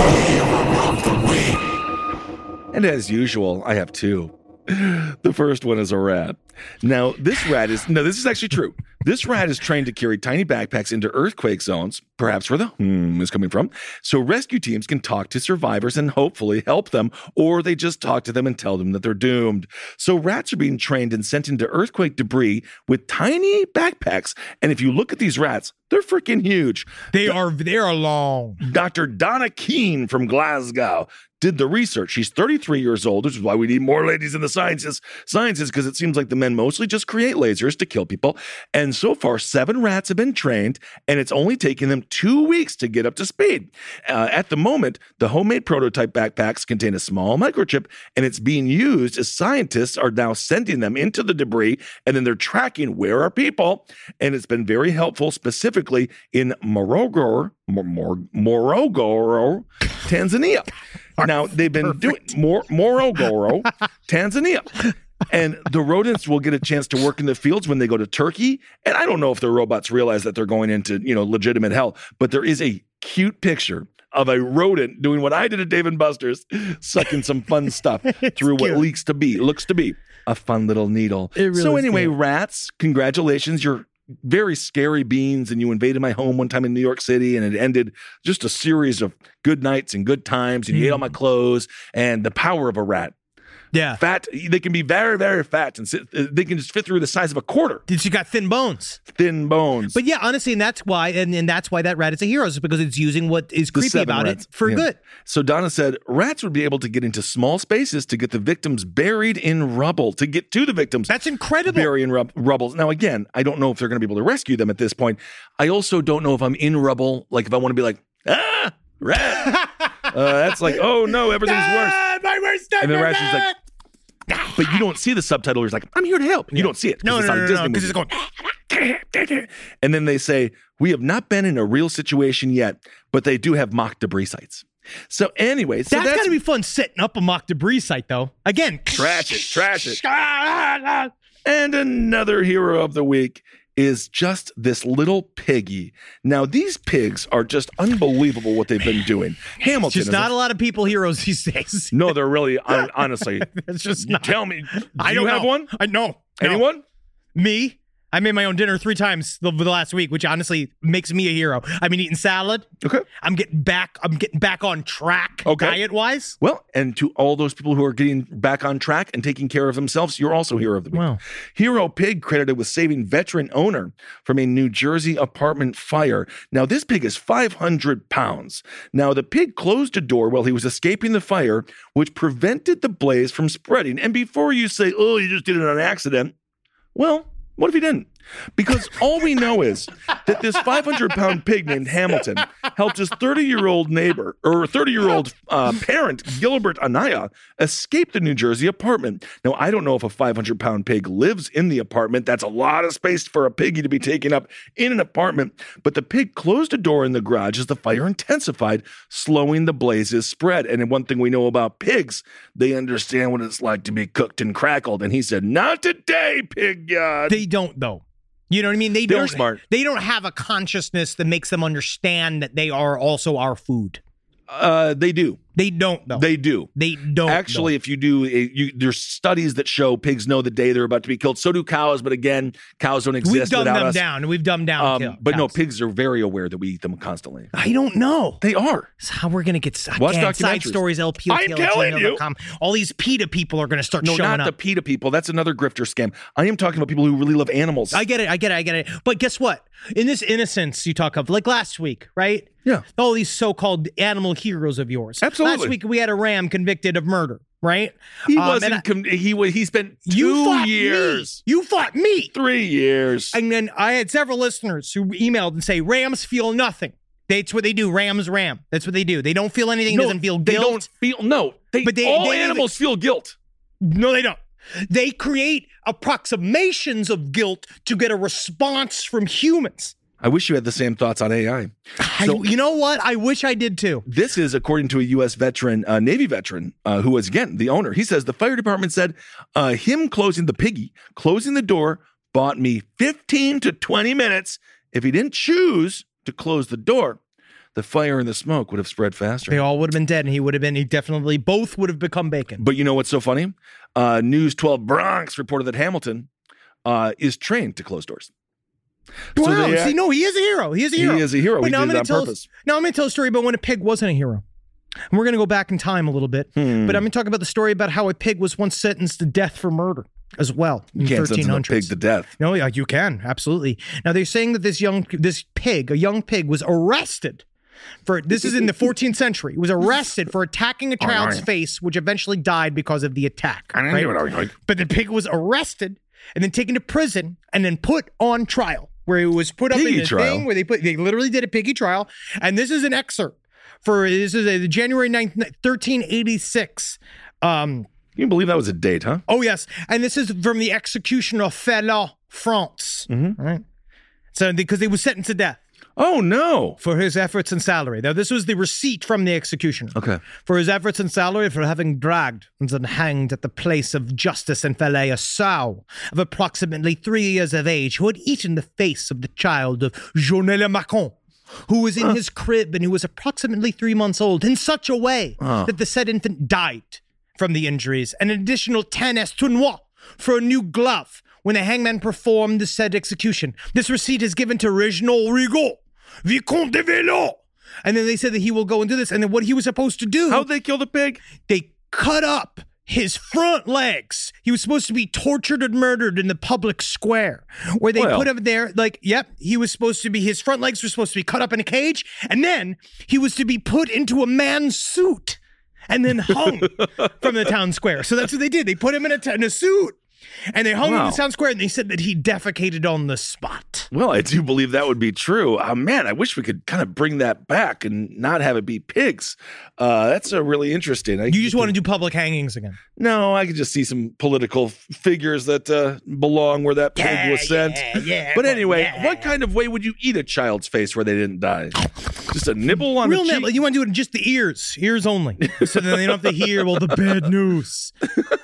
B: And as usual, I have two. The first one is a rat. Now, this rat is, no, this is actually true. This rat is trained to carry tiny backpacks into earthquake zones, perhaps where the hmm is coming from, so rescue teams can talk to survivors and hopefully help them, or they just talk to them and tell them that they're doomed. So rats are being trained and sent into earthquake debris with tiny backpacks. And if you look at these rats, they're freaking huge.
A: They are they are long.
B: Doctor Donna Keene from Glasgow did the research. She's thirty-three years old, which is why we need more ladies in the sciences, sciences, because it seems like the men mostly just create lasers to kill people. And so far, seven rats have been trained, and it's only taken them two weeks to get up to speed. Uh, at the moment, the homemade prototype backpacks contain a small microchip, and it's being used as scientists are now sending them into the debris, and then they're tracking where are people. And it's been very helpful, specifically in Morogoro, Mor- Mor- Morogoro, Tanzania. Now, they've been doing Mor- Morogoro, Tanzania. And the rodents will get a chance to work in the fields when they go to Turkey. And I don't know if the robots realize that they're going into, you know, legitimate hell, but there is a cute picture of a rodent doing what I did at Dave and Buster's, sucking some fun stuff through what
A: cute.
B: leaks to be, looks to be a fun little needle.
A: It really
B: so
A: is
B: anyway,
A: cute.
B: rats, congratulations. You're very scary beings, and you invaded my home one time in New York City, and it ended just a series of good nights and good times, and you ate all my clothes, and the power of a rat.
A: Yeah.
B: Fat. They can be very, very fat, and sit, they can just fit through the size of a quarter.
A: You got thin bones.
B: Thin bones.
A: But yeah, honestly, and that's why, and, and that's why that rat is a hero, is because it's using what is
B: The
A: creepy
B: seven
A: about
B: rats.
A: it for
B: Yeah.
A: good.
B: So Donna said rats would be able to get into small spaces to get the victims buried in rubble, to get to the victims.
A: That's incredible.
B: Buried in rub- rubble. Now, again, I don't know if they're going to be able to rescue them at this point. I also don't know if I'm in rubble, like if I want to be like, ah, rat. uh, that's like, oh no, everything's worse.
A: Ah, my worst
B: And then
A: nightmare,
B: rat's just like, but you don't see the subtitle. It's like, I'm here to help. You don't see it. 'cause
A: No,
B: it's
A: no,
B: on
A: no,
B: a
A: no,
B: Disney
A: because it's
B: movie.
A: going.
B: And then they say, we have not been in a real situation yet, but they do have mock debris sites. So anyway, so
A: That's,
B: that's,
A: got to be fun setting up a mock debris site, though. Again,
B: trash it, trash it. And another hero of the week is just this little piggy. Now, these pigs are just unbelievable what they've been doing. Hamilton
A: Just
B: is
A: not
B: a-
A: a lot of people heroes these days.
B: No, they're really, hon- honestly.
A: It's just
B: You
A: not.
B: tell me, do
A: I
B: you
A: don't
B: have
A: know.
B: one?
A: I know. No.
B: Anyone?
A: Me? I made my own dinner three times the, the last week, which honestly makes me a hero. I've been eating salad.
B: Okay.
A: I'm getting back. I'm getting back on track
B: Okay.
A: diet wise.
B: Well, and to all those people who are getting back on track and taking care of themselves, you're also hero of the week.
A: Wow.
B: Hero Pig credited with saving veteran owner from a New Jersey apartment fire. Now, this pig is five hundred pounds. Now, the pig closed a door while he was escaping the fire, which prevented the blaze from spreading. And before you say, oh, you just did it on accident, well, what if he didn't? Because all we know is that this five hundred pound pig named Hamilton helped his thirty year old neighbor or thirty year old uh, parent, Gilbert Anaya, escape the New Jersey apartment. Now, I don't know if a five hundred pound pig lives in the apartment. That's a lot of space for a piggy to be taken up in an apartment. But the pig closed a door in the garage as the fire intensified, slowing the blaze's spread. And one thing we know about pigs, they understand what it's like to be cooked and crackled. And he said, not today, pig God.
A: They don't, though. You know what I mean? They
B: They're
A: don't.
B: smart.
A: They don't have a consciousness that makes them understand that they are also our food.
B: Uh, they do.
A: They don't, though.
B: They do.
A: They don't.
B: Actually,
A: though.
B: if you do, a, you, there's studies that show pigs know the day they're about to be killed. So do cows, but again, cows don't exist
A: we've dumbed
B: without
A: them
B: us.
A: down. We've dumbed down.
B: Um,
A: kill-
B: but no,
A: cows.
B: pigs are very aware that we eat them constantly.
A: I don't know.
B: They are.
A: That's how we're gonna get again,
B: Watch
A: side
B: documentaries.
A: stories. L P O
B: I'm telling you.
A: All these PETA people are gonna start
B: No,
A: showing
B: not
A: up.
B: the PETA people. That's another grifter scam. I am talking about people who really love animals.
A: I get it. I get it. I get it. But guess what? In this innocence you talk of, like last week, right?
B: Yeah.
A: All these so-called animal heroes of yours.
B: Absolutely.
A: Last week we had a ram convicted of murder, right?
B: he
A: Um, and
B: wasn't.
A: I-
B: com- he wa- he spent
A: you
B: two
A: fought
B: years,
A: Me. You fought me.
B: three years.
A: And then I had several listeners who emailed and say, Rams feel nothing. That's what they do. Rams ram. That's what they do. They don't feel anything.
B: no,
A: doesn't feel
B: they
A: guilt.
B: don't feel. No, they.
A: But they-
B: all
A: they-
B: animals feel guilt.
A: No, they don't. They create approximations of guilt to get a response from humans.
B: I wish you had the same thoughts on A I.
A: I,
B: So-
A: you know what? I wish I did too.
B: This is according to a U S veteran, uh, Navy veteran, uh, who was, again, the owner. He says the fire department said uh, him closing the piggy, closing the door, bought me fifteen to twenty minutes. If he didn't choose to close the door, the fire and the smoke would have spread faster.
A: They all would have been dead, and he would have been, he definitely, both would have become bacon.
B: But you know what's so funny? Uh, News twelve Bronx reported that Hamilton uh, is trained to close doors. So
A: Wow.
B: they-
A: See, no, he is a hero. He is a hero.
B: He is a hero.
A: But
B: He
A: now
B: did
A: I'm
B: it
A: gonna
B: on
A: tell,
B: purpose.
A: Now I'm going to tell a story about when a pig wasn't a hero. And we're going to go back in time a little bit.
B: Hmm.
A: But I'm going to talk about the story about how a pig was once sentenced to death for murder as well in
B: You can't
A: thirteen
B: sentence a
A: hundreds.
B: pig to death.
A: No, yeah, you can. Absolutely. Now they're saying that this young, this pig, a young pig, was arrested for, this is in the fourteenth century, was arrested for attacking a child's face, which eventually died because of the attack. Right? But the pig was arrested and then taken to prison and then put on trial, where it was put up
B: Piggy
A: in a
B: trial?
A: thing where they put, they literally did a piggy trial. And this is an excerpt for, this is a January ninth, thirteen eighty-six. Um,
B: Can you believe that was a date, huh?
A: Oh, yes. And this is from the execution of Felon, France.
B: Mm-hmm.
A: All right. So, because he was sentenced to death
B: Oh, no.
A: for his efforts and salary. Now, this was the receipt from the executioner.
B: Okay.
A: For his efforts and salary for having dragged and then hanged at the place of justice in Falais a sow of approximately three years of age who had eaten the face of the child of Journel Le Macron, who was in his crib and who was approximately three months old, in such a way that the said infant died from the injuries, and an additional ten estournois for a new glove when the hangman performed the said execution. This receipt is given to Reginald Rigaud, Vicomte de Villon. And then they said that he will go and do this. And then what he was supposed to do,
B: How'd they kill the pig?
A: they cut up his front legs. He was supposed to be tortured and murdered in the public square where they
B: Well.
A: put him there. Like, yep, he was supposed to be, his front legs were supposed to be cut up in a cage. And then he was to be put into a man's suit and then hung from the town square. So that's what they did. They put him in a, t- in a suit and they hung him
B: Wow.
A: in the town square, and they said that he defecated on the spot.
B: Well, I do believe that would be true. Oh, man, I wish we could kind of bring that back and not have it be pigs. Uh, that's a really interesting. I,
A: You just want to do public hangings again.
B: No, I could just see some political f- figures that uh, belong where that pig
A: Yeah,
B: was sent.
A: yeah, yeah,
B: but anyway,
A: yeah.
B: what kind of way would you eat a child's face where they didn't die? Just a nibble on
A: Real
B: the cheek?
A: nibble. You want to do it in just the ears, ears only. So then they don't have to hear, well, the bad news.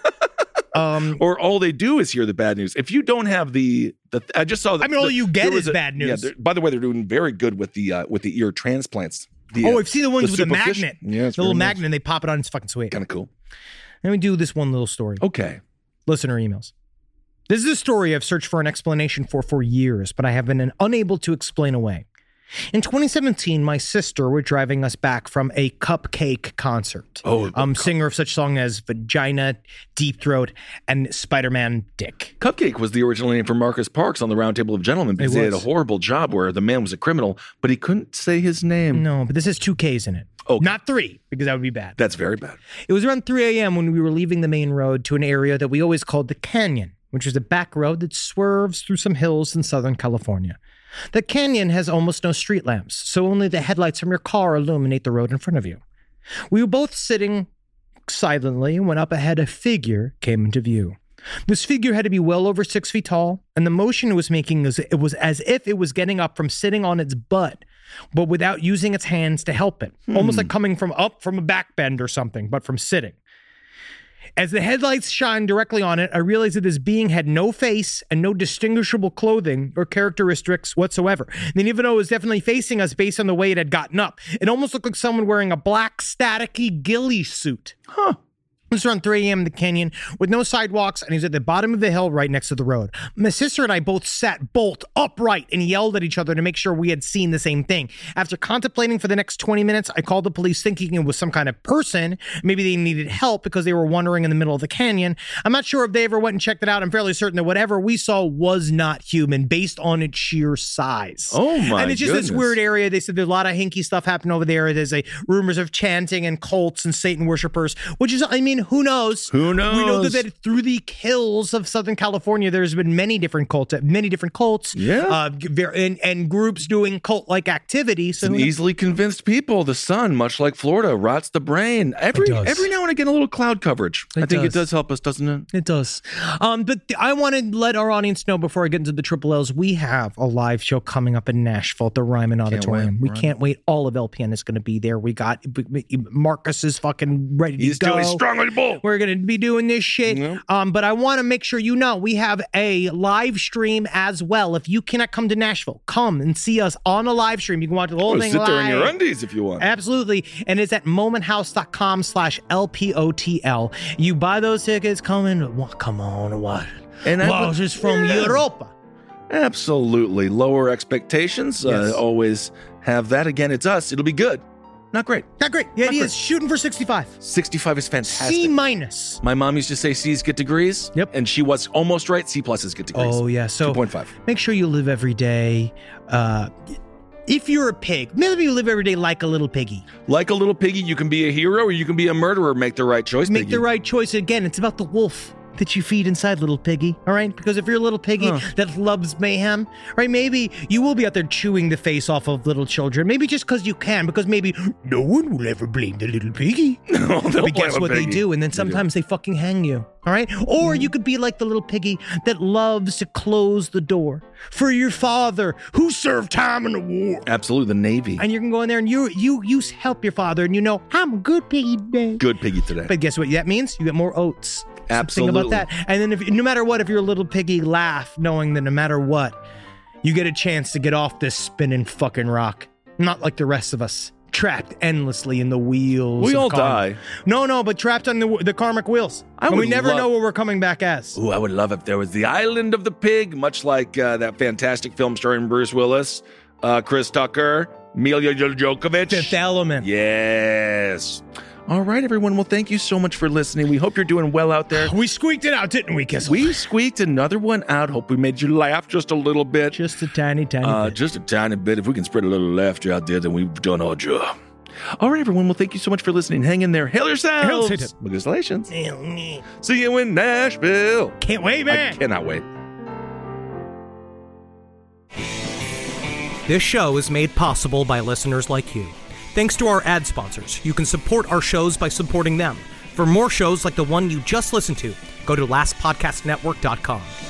A: Um,
B: Or all they do is hear the bad news. If you don't have the, the I just saw. The,
A: I mean, all
B: the-
A: you get
B: there was
A: is bad
B: Yeah,
A: news.
B: they're- by the way, they're doing very good with the uh, with the ear transplants. The,
A: oh,
B: uh,
A: I've seen the ones with the
B: superficial-
A: magnet.
B: Yeah, it's
A: the little
B: very nice.
A: magnet, and they pop it on. It's fucking sweet.
B: Kind of cool.
A: Let me do this one little story.
B: Okay.
A: Listener emails. This is a story I've searched for an explanation for for years, but I have been unable to explain away. In twenty seventeen, my sister were driving us back from a Cupcake concert.
B: Oh,
A: um, singer of such songs as Vagina, Deep Throat, and Spider-Man Dick.
B: Cupcake was the original name for Marcus Parks on the Round Table of Gentlemen because
A: It
B: he had a
A: was.
B: horrible job where the man was a criminal, but he couldn't say his name.
A: No, but this has two Ks in it.
B: Okay.
A: Not three, because that would be bad.
B: That's very bad.
A: It was around three a.m. when we were leaving the main road to an area that we always called the Canyon, which is a back road that swerves through some hills in Southern California. The canyon has almost no street lamps, so only the headlights from your car illuminate the road in front of you. We were both sitting silently when up ahead a figure came into view. This figure had to be well over six feet tall, and the motion it was making was, it was as if it was getting up from sitting on its butt, but without using its hands to help it. Almost like coming from up from a back bend or something, but from sitting. As the headlights shined directly on it, I realized that this being had no face and no distinguishable clothing or characteristics whatsoever. And even though it was definitely facing us based on the way it had gotten up, it almost looked like someone wearing a black, staticky ghillie suit. Huh. It was around three a.m. in the canyon with no sidewalks, and he was at the bottom of the hill right next to the road. My sister and I both sat bolt upright and yelled at each other to make sure we had seen the same thing. After contemplating for the next twenty minutes, I called the police thinking it was some kind of person. Maybe they needed help because they were wandering in the middle of the canyon. I'm not sure if they ever went and checked it out. I'm fairly certain that whatever we saw was not human based on its sheer size.
B: Oh, my
A: And it's just this
B: goodness.
A: weird area. They said there's a lot of hinky stuff happening over there. There's a rumors of chanting and cults and Satan worshipers, which is, I mean, who knows?
B: Who knows?
A: We know that, that through the hills of Southern California, there's been many different cults, many different cults,
B: Yeah.
A: uh, ver- and, and groups doing cult-like activity. So
B: It's an
A: who knows?
B: easily convinced people. The sun, much like Florida, rots the brain. Every
A: It does.
B: every now and again, a little cloud coverage.
A: It
B: I think it
A: does.
B: does help us, doesn't it?
A: It does. Um, but th- I want to let our audience know before I get into the Triple L's, we have a live show coming up in Nashville at the Ryman Auditorium.
B: wait.
A: We
B: Right.
A: can't wait. All of L P N is going to be there. We got Marcus is fucking ready to
B: He's
A: go.
B: doing strongly bull.
A: We're going to be doing this shit.
B: Yeah.
A: Um, but I want to make sure you know we have a live stream as well. If you cannot come to Nashville, come and see us on a live stream. You can watch the whole
B: Oh,
A: thing
B: sit there in
A: live.
B: your undies if you want.
A: Absolutely. And it's at momenthouse.com slash LPOTL. You buy those tickets, come in. Well, come on, what?
B: And I
A: Wow,
B: would-
A: just from
B: yeah.
A: Europa.
B: Absolutely. Lower expectations.
A: Yes.
B: Uh, always have that. Again, it's us. It'll be good. Not great.
A: Not great. The
B: Not
A: idea
B: great.
A: is shooting for sixty-five.
B: sixty-five is fantastic.
A: C minus.
B: My mom used to say C's get degrees.
A: Yep.
B: And she was almost right. C pluses get degrees.
A: Oh, yeah. So
B: two point five.
A: make sure you live every day. Uh, if you're a pig, maybe you live every day like a little piggy.
B: Like a little piggy, you can be a hero or you can be a murderer. Make the right choice,
A: Make
B: piggy.
A: the right choice. Again, it's about the wolf that you feed inside, little piggy. All right? Because if you're a little piggy
B: Huh.
A: that loves mayhem, right? Maybe you will be out there chewing the face off of little children. Maybe just because you can, because maybe no one will ever blame the little piggy.
B: No, they'll
A: But guess
B: blame a
A: what they
B: piggy.
A: do? And then
B: They do.
A: sometimes they fucking hang you. All right? Or you could be like the little piggy that loves to close the door for your father who served time in the war.
B: Absolutely. The Navy.
A: And you can go in there and you you you help your father and you know, I'm a good piggy today.
B: Good piggy today.
A: But guess what that means? You get more oats.
B: Absolutely.
A: Think about that. And then if no matter what, if you're a little piggy, laugh knowing that no matter what, you get a chance to get off this spinning fucking rock. Not like the rest of us, trapped endlessly in the wheels.
B: We
A: of
B: all
A: karma.
B: die.
A: No, no, but trapped on the the karmic wheels.
B: I
A: and we
B: would
A: never
B: love-
A: know what we're coming back as.
B: Ooh, I would love if there was the island of the pig, much like uh, that fantastic film starring Bruce Willis, uh, Chris Tucker, Mila Jovovich.
A: Fifth Element.
B: Yes. All right, everyone. Well, thank you so much for listening. We hope you're doing well out there.
A: We squeaked it out, didn't we, Kissel?
B: We squeaked another one out. Hope we made you laugh just a little bit.
A: Just a tiny, tiny
B: uh,
A: bit.
B: Just a tiny bit. If we can spread a little laughter out there, then we've done our job. All right, everyone. Well, thank you so much for listening. Hang in there. Hail yourselves.
A: Hail Satan.
B: Congratulations. See you in Nashville.
A: Can't wait, man.
B: I cannot wait.
G: This show is made possible by listeners like you. Thanks to our ad sponsors, you can support our shows by supporting them. For more shows like the one you just listened to, go to last podcast network dot com.